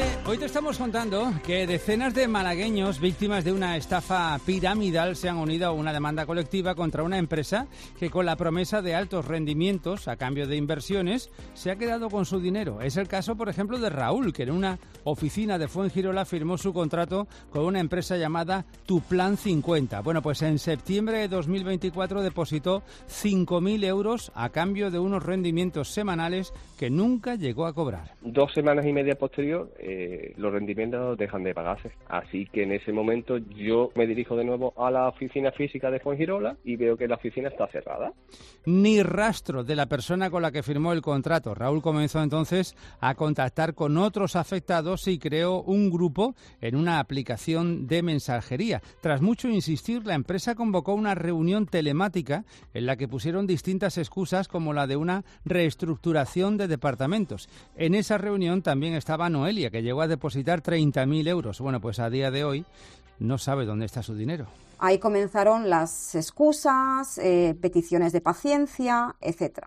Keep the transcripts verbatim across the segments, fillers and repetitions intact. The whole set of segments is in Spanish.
Hoy te estamos contando que decenas de malagueños víctimas de una estafa piramidal se han unido a una demanda colectiva contra una empresa que, con la promesa de altos rendimientos a cambio de inversiones, se ha quedado con su dinero. Es el caso, por ejemplo, de Raúl, que en una oficina de Fuengirola firmó su contrato con una empresa llamada Tu Plan cincuenta. Bueno, pues en septiembre de dos mil veinticuatro depositó cinco mil euros a cambio de unos rendimientos semanales que nunca llegó a cobrar. Dos semanas y media posterior, eh, los rendimientos dejan de pagarse. Así que en ese momento yo me dirijo de nuevo a la oficina física de Fuengirola y veo que la oficina está cerrada. Ni rastro de la persona con la que firmó el contrato. Raúl comenzó entonces a contactar con otros afectados y creó un grupo en una aplicación de mensajería. Tras mucho insistir, la empresa convocó una reunión telemática en la que pusieron distintas excusas, como la de una reestructuración de departamentos. En esa reunión también estaba Noelia, que llegó a depositar treinta mil euros. Bueno, pues a día de hoy no sabe dónde está su dinero. Ahí comenzaron las excusas, eh, peticiones de paciencia, etcétera.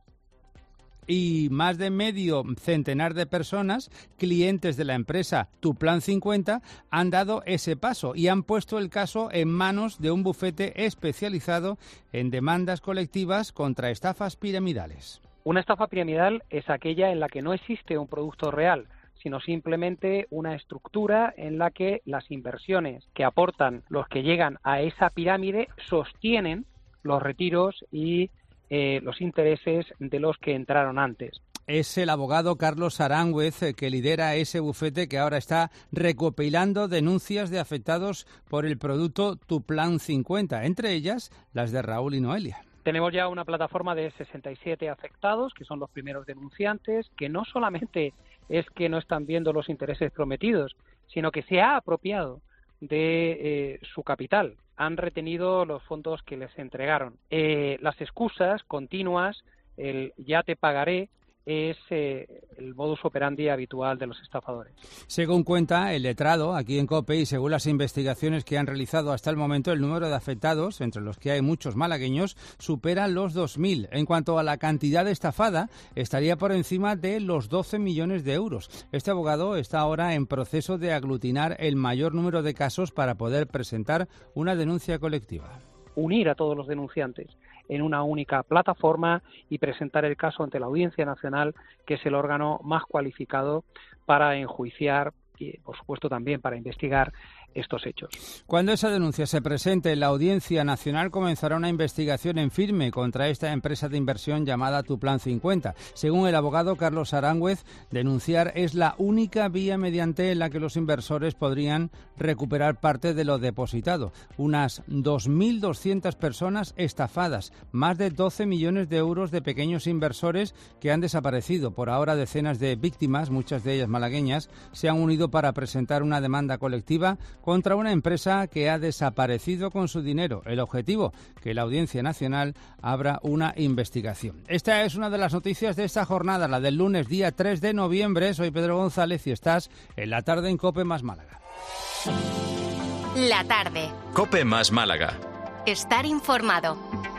Y más de medio centenar de personas, clientes de la empresa Tu Plan cincuenta, han dado ese paso y han puesto el caso en manos de un bufete especializado en demandas colectivas contra estafas piramidales. Una estafa piramidal es aquella en la que no existe un producto real, sino simplemente una estructura en la que las inversiones que aportan los que llegan a esa pirámide sostienen los retiros y eh, los intereses de los que entraron antes. Es el abogado Carlos Aránguez que lidera ese bufete que ahora está recopilando denuncias de afectados por el producto Tu Plan cincuenta, entre ellas las de Raúl y Noelia. Tenemos ya una plataforma de sesenta y siete afectados, que son los primeros denunciantes, que no solamente es que no están viendo los intereses prometidos, sino que se ha apropiado de eh, su capital. Han retenido los fondos que les entregaron. Eh, las excusas continuas, el ya te pagaré, es eh, el modus operandi habitual de los estafadores. Según cuenta el letrado aquí en COPE y según las investigaciones que han realizado hasta el momento, el número de afectados, entre los que hay muchos malagueños, supera los dos mil. En cuanto a la cantidad estafada, estaría por encima de los doce millones de euros. Este abogado está ahora en proceso de aglutinar el mayor número de casos para poder presentar una denuncia colectiva. Unir a todos los denunciantes en una única plataforma y presentar el caso ante la Audiencia Nacional, que es el órgano más cualificado para enjuiciar y, por supuesto, también para investigar estos hechos. Cuando esa denuncia se presente en la Audiencia Nacional, comenzará una investigación en firme contra esta empresa de inversión llamada Tu Plan cincuenta. Según el abogado Carlos Aránguez, denunciar es la única vía mediante la que los inversores podrían recuperar parte de lo depositado. Unas dos mil doscientas personas estafadas, más de doce millones de euros de pequeños inversores que han desaparecido. Por ahora, decenas de víctimas, muchas de ellas malagueñas, se han unido para presentar una demanda colectiva contra una empresa que ha desaparecido con su dinero. El objetivo, que la Audiencia Nacional abra una investigación. Esta es una de las noticias de esta jornada, la del lunes, día tres de noviembre. Soy Pedro González y estás en La Tarde en COPE más Málaga. La Tarde. COPE más Málaga. Estar informado.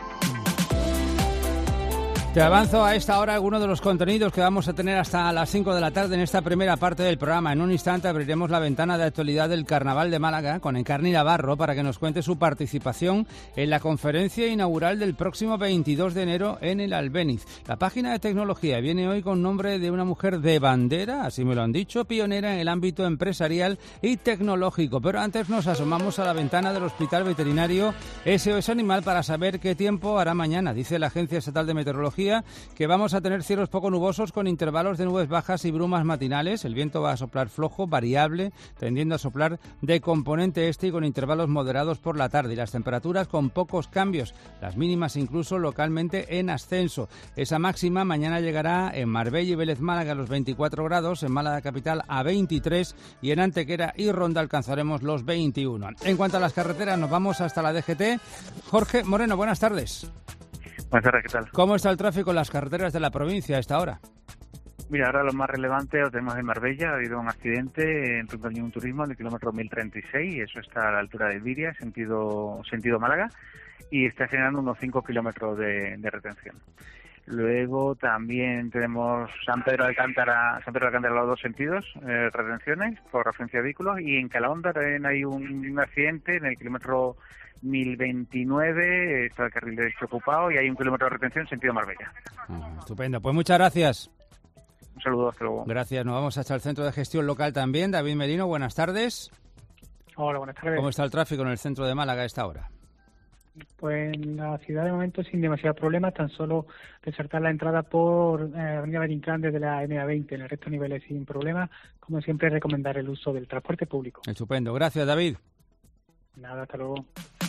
Te avanzo a esta hora algunos de los contenidos que vamos a tener hasta las cinco de la tarde en esta primera parte del programa. En un instante abriremos la ventana de actualidad del Carnaval de Málaga con Encarni Navarro para que nos cuente su participación en la conferencia inaugural del próximo veintidós de enero en el Albéniz. La página de tecnología viene hoy con nombre de una mujer de bandera, así me lo han dicho, pionera en el ámbito empresarial y tecnológico. Pero antes nos asomamos a la ventana del Hospital Veterinario S O S Animal para saber qué tiempo hará mañana. Dice la Agencia Estatal de Meteorología que vamos a tener cielos poco nubosos con intervalos de nubes bajas y brumas matinales. El viento va a soplar flojo, variable, tendiendo a soplar de componente este y con intervalos moderados por la tarde. Y las temperaturas con pocos cambios, las mínimas incluso localmente en ascenso. Esa máxima mañana llegará en Marbella y Vélez Málaga a los veinticuatro grados, en Málaga capital a veintitrés y en Antequera y Ronda alcanzaremos los veintiuno. En cuanto a las carreteras, nos vamos hasta la D G T. Jorge Moreno, buenas tardes. Buenas tardes, ¿qué tal? ¿Cómo está el tráfico en las carreteras de la provincia a esta hora? Mira, ahora lo más relevante lo tenemos en Marbella. Ha habido un accidente en Ruta Unión Turismo en el kilómetro mil treinta y seis, eso está a la altura de Viria, sentido, sentido Málaga, y está generando unos cinco kilómetros de, de retención. Luego también tenemos San Pedro de Alcántara, San Pedro de Alcántara los dos sentidos, eh, retenciones por referencia de vehículos, y en Calahonda también hay un, un accidente en el kilómetro mil veintinueve, está el carril derecho ocupado y hay un kilómetro de retención sentido Marbella. Uh, estupendo, pues muchas gracias. Un saludo, hasta luego. Gracias, nos vamos hasta el centro de gestión local también. David Merino, buenas tardes. Hola, buenas tardes. ¿Cómo está el tráfico en el centro de Málaga a esta hora? Pues en la ciudad de momento sin demasiados problemas, tan solo resaltar la entrada por eh, Avenida Berincán desde la N A veinte, en el resto de niveles sin problemas. Como siempre, recomendar el uso del transporte público. Estupendo, gracias David. Nada, hasta luego.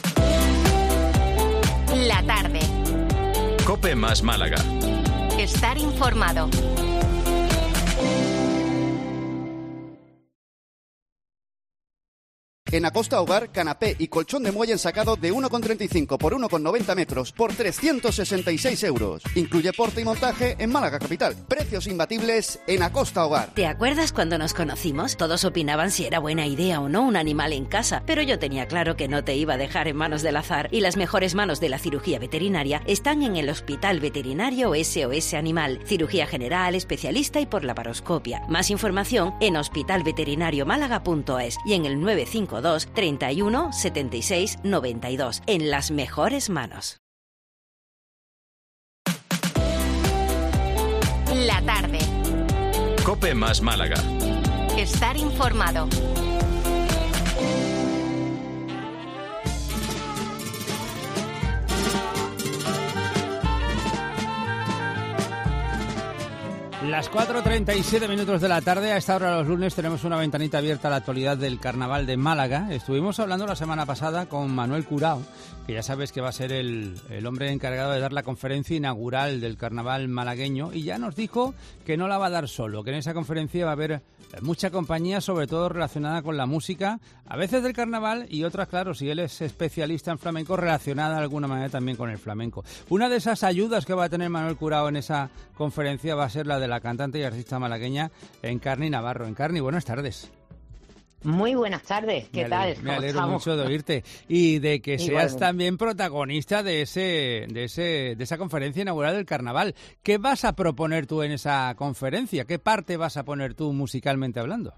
La tarde. COPE más Málaga. Estar informado. En Acosta Hogar, canapé y colchón de muelle ensacado de uno con treinta y cinco por uno con noventa metros por trescientos sesenta y seis euros. Incluye porte y montaje en Málaga capital. Precios imbatibles en Acosta Hogar. ¿Te acuerdas cuando nos conocimos? Todos opinaban si era buena idea o no un animal en casa, pero yo tenía claro que no te iba a dejar en manos del azar, y las mejores manos de la cirugía veterinaria están en el Hospital Veterinario S O S Animal. Cirugía general, especialista y por laparoscopia. Más información en hospital veterinario málaga punto es y en el nueve cinco dos, treinta y uno, setenta y seis, noventa y dos. En las mejores manos. La tarde. COPE más Málaga. Estar informado. Las cuatro treinta y siete minutos de la tarde. A esta hora los lunes tenemos una ventanita abierta a la actualidad del Carnaval de Málaga. Estuvimos hablando la semana pasada con Manuel Curao, que ya sabes que va a ser el, el hombre encargado de dar la conferencia inaugural del Carnaval malagueño, y ya nos dijo que no la va a dar solo, que en esa conferencia va a haber mucha compañía, sobre todo relacionada con la música, a veces del Carnaval, y otras, claro, si él es especialista en flamenco, relacionada de alguna manera también con el flamenco. Una de esas ayudas que va a tener Manuel Curao en esa conferencia va a ser la de la cantante y artista malagueña Encarni Navarro. Encarni, buenas tardes. Muy buenas tardes, ¿qué me tal? Alegro, me alegro mucho de oírte y de que seas Igualmente. también protagonista de ese, de ese, de esa conferencia inaugural del Carnaval. ¿Qué vas a proponer tú en esa conferencia? ¿Qué parte vas a poner tú musicalmente hablando?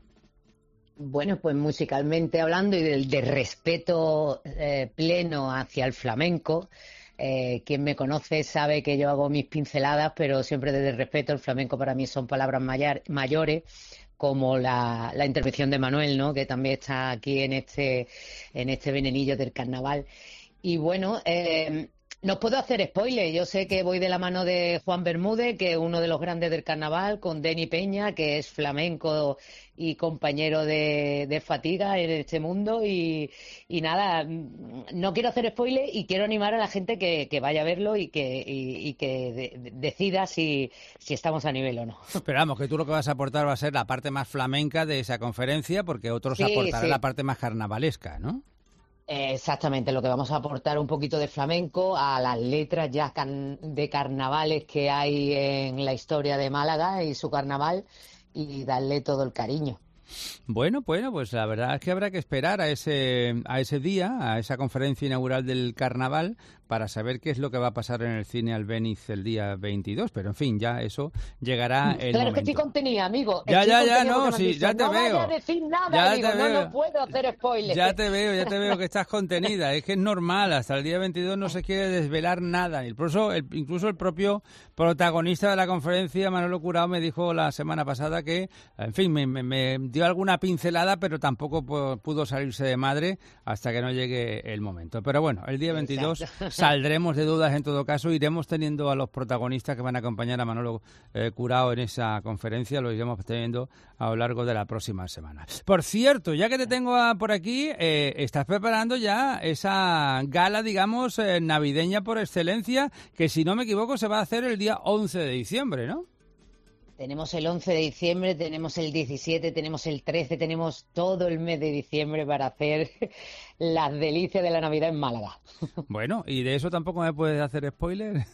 Bueno, pues musicalmente hablando y del de respeto eh, pleno hacia el flamenco. Eh, quien me conoce sabe que yo hago mis pinceladas, pero siempre desde el respeto. El flamenco para mí son palabras mayor, mayores, como la, la intervención de Manuel, ¿no?, que también está aquí en este, en este venenillo del carnaval. Y bueno, eh, no os puedo hacer spoiler. Yo sé que voy de la mano de Juan Bermúdez, que es uno de los grandes del carnaval, con Deni Peña, que es flamenco y compañero de, de fatiga en este mundo. Y, y nada, no quiero hacer spoiler y quiero animar a la gente que, que vaya a verlo y que, y, y que de, decida si, si estamos a nivel o no. Pero vamos, que tú lo que vas a aportar va a ser la parte más flamenca de esa conferencia, porque otros Sí, aportarán sí. la parte más carnavalesca, ¿no? Exactamente, lo que vamos a aportar un poquito de flamenco a las letras ya can- de carnavales que hay en la historia de Málaga y su carnaval, y darle todo el cariño. Bueno, bueno, pues la verdad es que habrá que esperar a ese, a ese día, a esa conferencia inaugural del Carnaval, para saber qué es lo que va a pasar en el cine Albéniz el día veintidós. Pero en fin, ya eso llegará el Claro momento. que estoy contenida, amigo. Ya, Estoy ya, ya, contenida no, porque me han sí, dicho, ya te no veo. vayas a decir nada, Ya digo, te no, veo. no puedo hacer spoilers. Ya te veo, ya te veo que estás contenida. Es que es normal, hasta el día veintidós no se quiere desvelar nada. Incluso el, incluso el propio protagonista de la conferencia, Manolo Curao, me dijo la semana pasada que, en fin, me, me, me dio alguna pincelada, pero tampoco pu- pudo salirse de madre hasta que no llegue el momento. Pero bueno, el día veintidós Exacto. saldremos de dudas en todo caso, iremos teniendo a los protagonistas que van a acompañar a Manolo eh, Curao en esa conferencia, lo iremos teniendo a lo largo de la próxima semana. Por cierto, ya que te tengo a- por aquí, eh, estás preparando ya esa gala, digamos, eh, navideña por excelencia, que si no me equivoco se va a hacer el día once de diciembre, ¿no? Tenemos el once de diciembre, tenemos el diecisiete, tenemos el trece, tenemos todo el mes de diciembre para hacer las delicias de la Navidad en Málaga. Bueno, ¿y de eso tampoco me puedes hacer spoiler?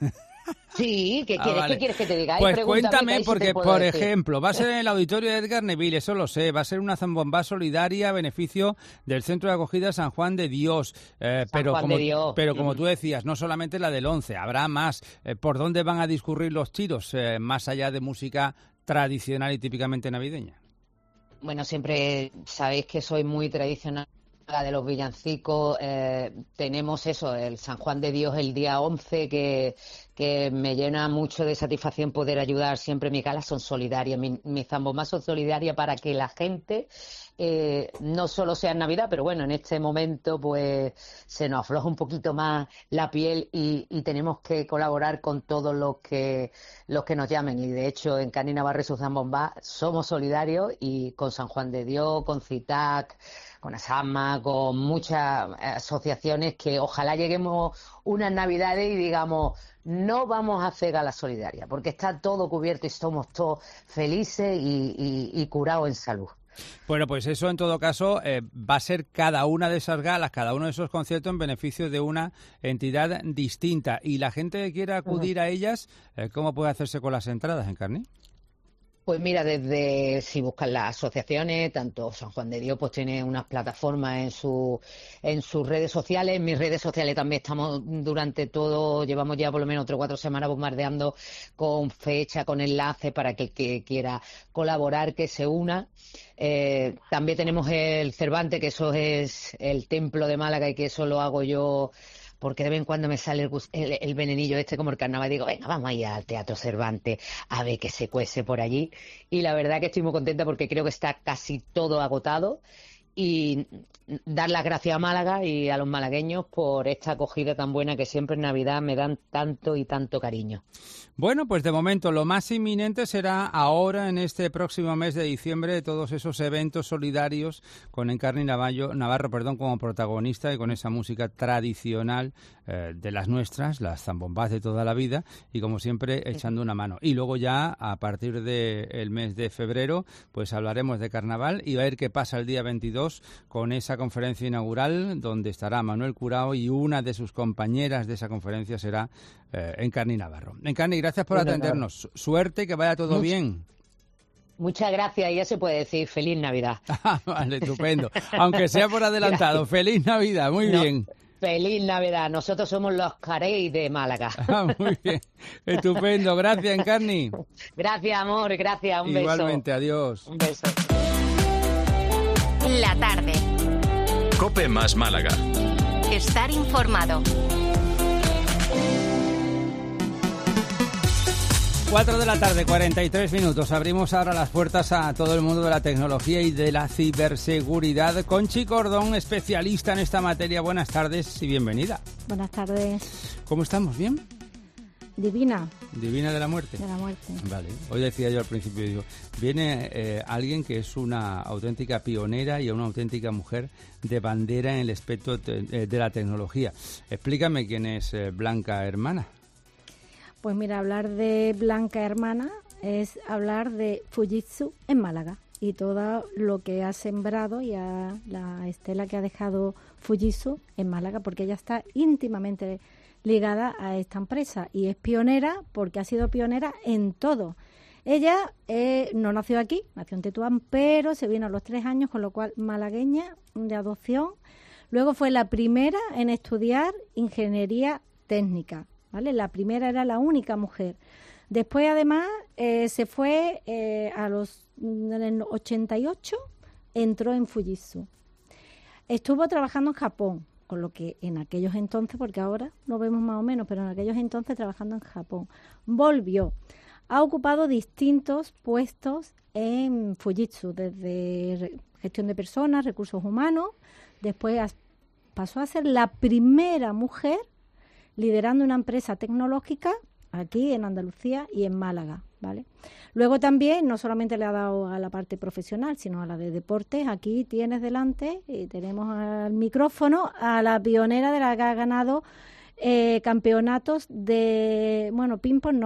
Sí, ¿qué Ah, quieres, vale. ¿qué quieres que te diga? Ay, Pues pregúntame, que cuéntame, ahí sí te porque, puedo por decir. ejemplo, va a ser en el auditorio de Edgar Neville, eso lo sé, va a ser una zambomba solidaria a beneficio del Centro de Acogida San Juan de Dios. Eh, San pero Juan como, de Dios. Pero como Ujú. tú decías, no solamente la del once, habrá más. Eh, ¿Por dónde van a discurrir los tiros, eh, más allá de música tradicional y típicamente navideña? Bueno, siempre sabéis que soy muy tradicional de los villancicos. Eh, tenemos eso, el San Juan de Dios el día once, que, que me llena mucho de satisfacción poder ayudar siempre. Mis galas son solidarias, mi- mis zambombas son solidarias para que la gente eh, no solo sea en Navidad, pero bueno, en este momento pues se nos afloja un poquito más la piel y, y tenemos que colaborar con todos los que los que nos llamen. Y de hecho en Cani Navarro y sus zambombas somos solidarios, y con San Juan de Dios, con CITAC, con ASAMA, con muchas asociaciones, que ojalá lleguemos unas Navidades y digamos, no vamos a hacer gala solidaria, porque está todo cubierto y somos todos felices y, y, y curados en salud. Bueno, pues eso en todo caso eh, va a ser cada una de esas galas, cada uno de esos conciertos en beneficio de una entidad distinta. Y la gente que quiera acudir a ellas, eh, ¿cómo puede hacerse con las entradas, Encarni? Pues mira, desde si buscan las asociaciones, tanto San Juan de Dios pues tiene unas plataformas en su en sus redes sociales, en mis redes sociales también estamos durante todo, llevamos ya por lo menos tres o cuatro semanas bombardeando con fecha, con enlaces para que el que quiera colaborar, que se una. Eh, también tenemos el Cervantes, que eso es el templo de Málaga y que eso lo hago yo porque de vez en cuando me sale el, gus- el, el venenillo este como el carnaval, y digo, venga, vamos a ir al Teatro Cervantes a ver qué se cuece por allí. Y la verdad que estoy muy contenta porque creo que está casi todo agotado. Y dar las gracias a Málaga y a los malagueños por esta acogida tan buena que siempre en Navidad me dan tanto y tanto cariño. Bueno, pues de momento lo más inminente será ahora, en este próximo mes de diciembre, todos esos eventos solidarios con Encarni Navarro, Navarro perdón, como protagonista, y con esa música tradicional eh, de las nuestras, las zambombas de toda la vida, y como siempre echando una mano. Y luego ya, a partir del mes de febrero, pues hablaremos de carnaval y a ver qué pasa el día veintidós con esa conferencia inaugural donde estará Manuel Curao, y una de sus compañeras de esa conferencia será eh, Encarni Navarro. Encarni, gracias por Bueno, atendernos. Suerte, que vaya todo Mucho. bien. Muchas gracias, y ya se puede decir Feliz Navidad. Vale, estupendo. Aunque sea por adelantado. Gracias. Feliz Navidad, muy No, bien. Feliz Navidad. Nosotros somos los Carey de Málaga. Ah, muy bien. Estupendo. Gracias, Encarni. Gracias, amor. Gracias. Un beso. Igualmente, adiós. Un beso. La tarde. Cope más Málaga. Estar informado. Cuatro de la tarde, cuarenta y tres minutos. Abrimos ahora las puertas a todo el mundo de la tecnología y de la ciberseguridad. Conchi Cordón, especialista en esta materia. Buenas tardes y bienvenida. Buenas tardes. ¿Cómo estamos? ¿Bien? Divina. Divina de la muerte. De la muerte. Vale. Hoy decía yo al principio, digo, viene eh, alguien que es una auténtica pionera y una auténtica mujer de bandera en el aspecto te- eh, de la tecnología. Explícame quién es eh, Blanca Hermana. Pues mira, hablar de Blanca Hermana es hablar de Fujitsu en Málaga y todo lo que ha sembrado y a la estela que ha dejado Fujitsu en Málaga, porque ella está íntimamente ligada a esta empresa y es pionera porque ha sido pionera en todo. Ella eh, no nació aquí, nació en Tetuán, pero se vino a los tres años, con lo cual malagueña de adopción. Luego fue la primera en estudiar ingeniería técnica, ¿vale? La primera, era la única mujer. Después, además, eh, se fue eh, a los en el ochenta y ocho, entró en Fujitsu. Estuvo trabajando en Japón, con lo que en aquellos entonces, porque ahora lo vemos más o menos, pero en aquellos entonces trabajando en Japón. Volvió. Ha ocupado distintos puestos en Fujitsu, desde re- gestión de personas, recursos humanos. Después as- pasó a ser la primera mujer liderando una empresa tecnológica aquí en Andalucía y en Málaga, ¿vale? Luego también no solamente le ha dado a la parte profesional, sino a la de deportes. Aquí tienes delante, y tenemos al micrófono, a la pionera de la que ha ganado eh, campeonatos de, bueno, ping-pong no,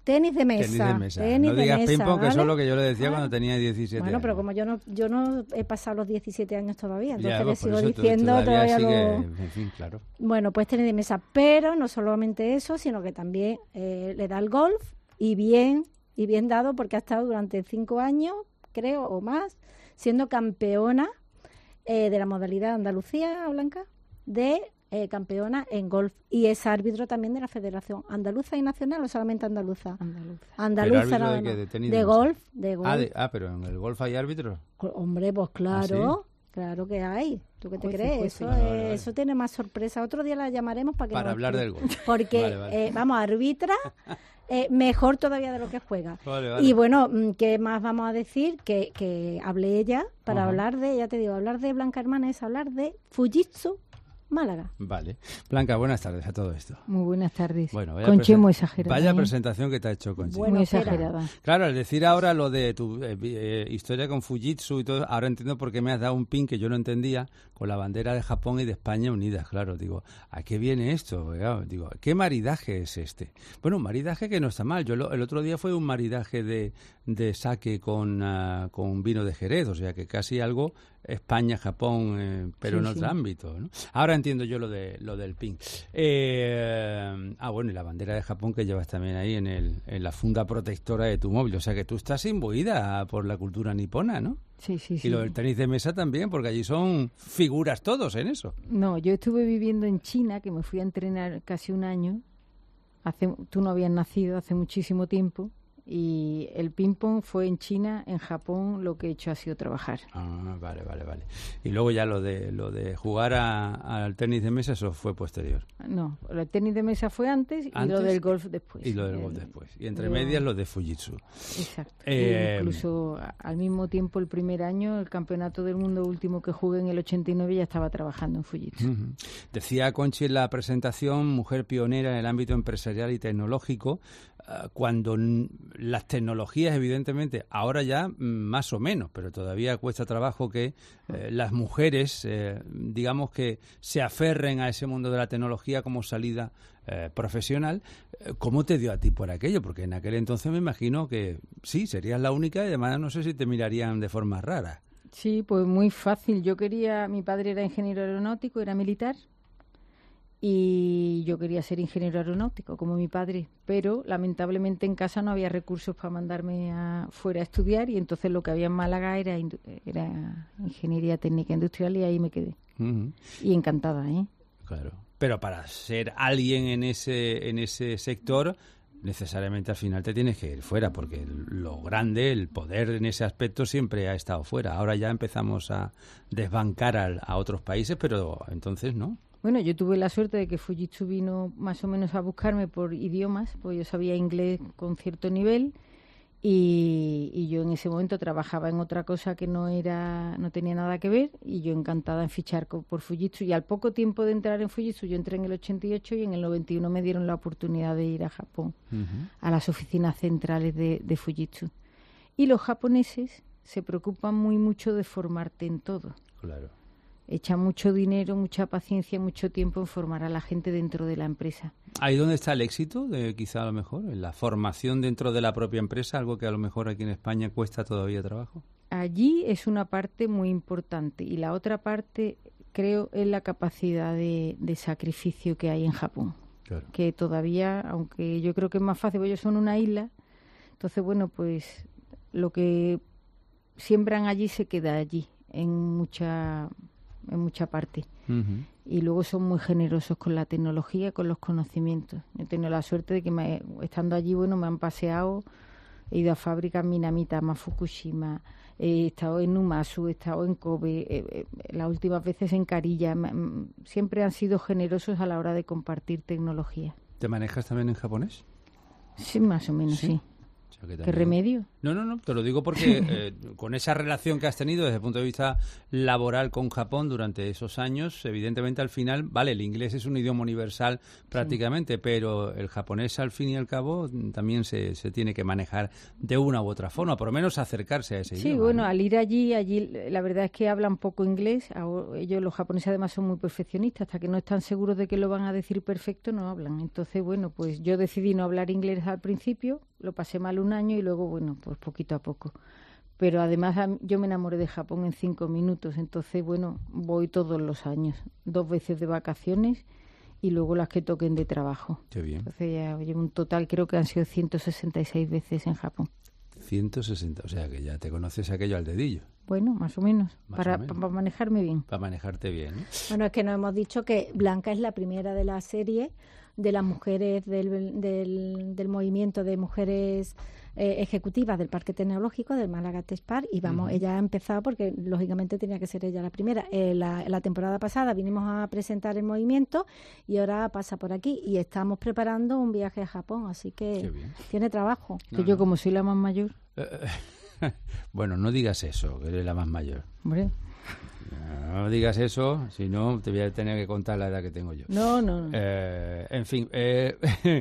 Tenis de mesa. Tenis de mesa. Tenis no de digas mesa, ping-pong, que ¿vale? eso es lo que yo le decía Ah. cuando tenía diecisiete Bueno, años. pero como yo no yo no he pasado los diecisiete años todavía, entonces Ya, le pues por sigo eso tú diciendo todavía todavía sigue- lo... En fin, claro. Bueno, pues tenis de mesa, pero no solamente eso, sino que también eh, le da el golf y bien, y bien dado porque ha estado durante cinco años, creo, o más, siendo campeona eh, de la modalidad Andalucía, Blanca, de eh, campeona en golf y es árbitro también de la Federación Andaluza y Nacional o solamente andaluza. Andaluza. Andaluza ¿Pero árbitro nada de qué? más. ¿De tenis de de mesa? golf, de golf. Ah, de- ah, pero en el golf hay árbitros. Hombre, pues claro, claro que hay. ¿Tú qué te Jueces, crees? jueces. Eso, Vale, es- vale, vale. eso tiene más sorpresa. Otro día la llamaremos para que Para nos hablar del explique. golf. Porque, Vale, vale. eh, vamos, arbitra eh, mejor todavía de lo que juega. Vale, vale. Y bueno, mm, ¿qué más vamos a decir? Que, que hable ella para Ajá. hablar de, ya te digo, hablar de Blanca Hermana es hablar de Fujitsu Málaga. Vale. Blanca, buenas tardes a todo esto. Muy buenas tardes. Bueno, vaya Conchi presen- muy exagerada. Vaya ¿eh? presentación que te ha hecho Conchi. Bueno, muy espera. exagerada. Claro, al decir ahora lo de tu eh, vi- eh, historia con Fujitsu y todo, ahora entiendo por qué me has dado un pin que yo no entendía con la bandera de Japón y de España unidas. Claro, digo, ¿a qué viene esto? Claro, digo, ¿qué maridaje es este? Bueno, un maridaje que no está mal. Yo lo- el otro día fue un maridaje de, de sake con, ah, con vino de Jerez, o sea que casi algo España, Japón, eh, pero Sí, en otro sí. ámbito, ¿no? Ahora entiendo yo lo de lo del pin. Eh, ah, bueno, y la bandera de Japón que llevas también ahí en, el, en la funda protectora de tu móvil. O sea que tú estás imbuida por la cultura nipona, ¿no? Sí, sí, sí. Y lo del tenis de mesa también, porque allí son figuras todos en eso. No, yo estuve viviendo en China, que me fui a entrenar casi un año. Hace, tú no habías nacido hace muchísimo tiempo. Y el ping-pong fue en China, en Japón, lo que he hecho ha sido trabajar. Ah, vale, vale, vale. Y luego ya lo de lo de jugar a- al tenis de mesa, eso fue posterior. No, el tenis de mesa fue antes y Antes lo del golf después. Y lo del El- golf después. Y entre yo- medias lo de Fujitsu. Exacto. Eh, E incluso a- al mismo tiempo, el primer año, el campeonato del mundo último que jugué en el ochenta y nueve, ya estaba trabajando en Fujitsu. Ujú. Decía Conchi en la presentación, mujer pionera en el ámbito empresarial y tecnológico, ah, cuando n- las tecnologías, evidentemente, ahora ya mm, más o menos, pero todavía cuesta trabajo que eh, las mujeres, eh, digamos que se aferren a ese mundo de la tecnología como salida eh, profesional. Eh, ¿Cómo te dio a ti por aquello? Porque en aquel entonces me imagino que sí, serías la única y además no sé si te mirarían de forma rara. Sí, pues muy fácil. Yo quería, mi padre era ingeniero aeronáutico, era militar, y yo quería ser ingeniero aeronáutico como mi padre, pero lamentablemente en casa no había recursos para mandarme a, fuera a estudiar, y entonces lo que había en Málaga era, indu- era ingeniería técnica industrial, y ahí me quedé. Ujú. Y encantada, ¿eh? Claro. Pero para ser alguien en ese en ese sector, necesariamente al final te tienes que ir fuera, porque el- lo grande, el poder en ese aspecto siempre ha estado fuera. Ahora ya empezamos a desbancar al- a otros países, pero entonces no. Bueno, yo tuve la suerte de que Fujitsu vino más o menos a buscarme por idiomas, porque yo sabía inglés con cierto nivel, y, y yo en ese momento trabajaba en otra cosa que no era, no tenía nada que ver, y yo encantada en fichar co- por Fujitsu. Y al poco tiempo de entrar en Fujitsu, yo entré en el ochenta y ocho y en el noventa y uno me dieron la oportunidad de ir a Japón, a las oficinas centrales de, de Fujitsu. Y los japoneses se preocupan muy mucho de formarte en todo. Claro. Echa mucho dinero, mucha paciencia, mucho tiempo en formar a la gente dentro de la empresa. Ahí donde está el éxito, de, quizá a lo mejor, en la formación dentro de la propia empresa, algo que a lo mejor aquí en España cuesta todavía trabajo. Allí es una parte muy importante, y la otra parte, creo, es la capacidad de, de sacrificio que hay en Japón. Claro. Que todavía, aunque yo creo que es más fácil, porque ellos son una isla, entonces, bueno, pues lo que siembran allí se queda allí, en mucha, en mucha parte. Ujú. Y luego son muy generosos con la tecnología, con los conocimientos. He tenido la suerte de que me, estando allí, bueno, me han paseado, he ido a fábricas Minamita, Fukushima, he estado en Numazu, he estado en Kobe, eh, eh, las últimas veces en Carilla. Me- m- siempre han sido generosos a la hora de compartir tecnología. ¿Te manejas también en japonés? Sí, más o menos, sí. O sea, que ¿Qué también- remedio? No, no, no, te lo digo porque eh, con esa relación que has tenido desde el punto de vista laboral con Japón durante esos años, evidentemente al final, vale, el inglés es un idioma universal prácticamente, pero el japonés al fin y al cabo mm, también se, se tiene que manejar de una u otra forma, por lo menos acercarse a ese Sí, idioma. bueno, ¿no? al ir allí, allí la verdad es que hablan poco inglés. Ahora, ellos, los japoneses, además son muy perfeccionistas. Hasta que no están seguros de que lo van a decir perfecto, no hablan. Entonces, bueno, pues yo decidí no hablar inglés al principio. lo pasé mal un año y luego, bueno, pues poquito a poco. Pero además yo me enamoré de Japón en cinco minutos, entonces, bueno, voy todos los años, dos veces de vacaciones y luego las que toquen de trabajo. Qué bien. Entonces ya llevo un total, creo que han sido ciento sesenta y seis veces en Japón. ciento sesenta, o sea que ya te conoces aquello al dedillo. Bueno, más o menos, Más para, o menos. para manejarme bien. Para manejarte bien, ¿no? Bueno, es que nos hemos dicho que Blanca es la primera de la serie de las mujeres del, del, del movimiento de mujeres eh, ejecutivas del Parque Tecnológico del Málaga Tech Park, y vamos, uh-huh. ella ha empezado porque lógicamente tenía que ser ella la primera. Eh, la, la temporada pasada vinimos a presentar el movimiento y ahora pasa por aquí y estamos preparando un viaje a Japón, así que tiene trabajo. No, que yo, como soy la más mayor... Bueno, no digas eso, que eres la más mayor. Hombre. No digas eso, si no te voy a tener que contar la edad que tengo yo. No, no. no. Eh, en fin, eh,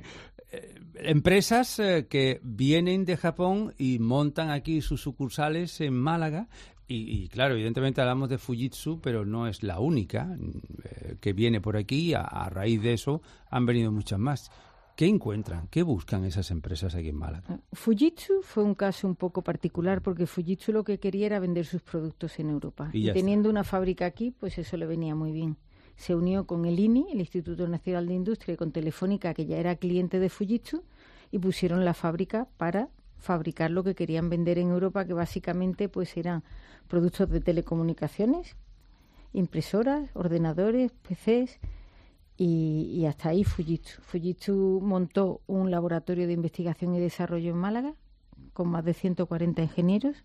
empresas eh, que vienen de Japón y montan aquí sus sucursales en Málaga. Y, y claro, evidentemente hablamos de Fujitsu, pero no es la única eh, que viene por aquí. A, a raíz de eso han venido muchas más. ¿Qué encuentran? ¿Qué buscan esas empresas aquí en Málaga? Fujitsu fue un caso un poco particular porque Fujitsu lo que quería era vender sus productos en Europa. Y, y teniendo está. una fábrica aquí, pues eso le venía muy bien. Se unió con el I N I, el Instituto Nacional de Industria, y con Telefónica, que ya era cliente de Fujitsu, y pusieron la fábrica para fabricar lo que querían vender en Europa, que básicamente pues eran productos de telecomunicaciones, impresoras, ordenadores, P Cs... Y, y hasta ahí Fujitsu. Fujitsu montó un laboratorio de investigación y desarrollo en Málaga con más de ciento cuarenta ingenieros,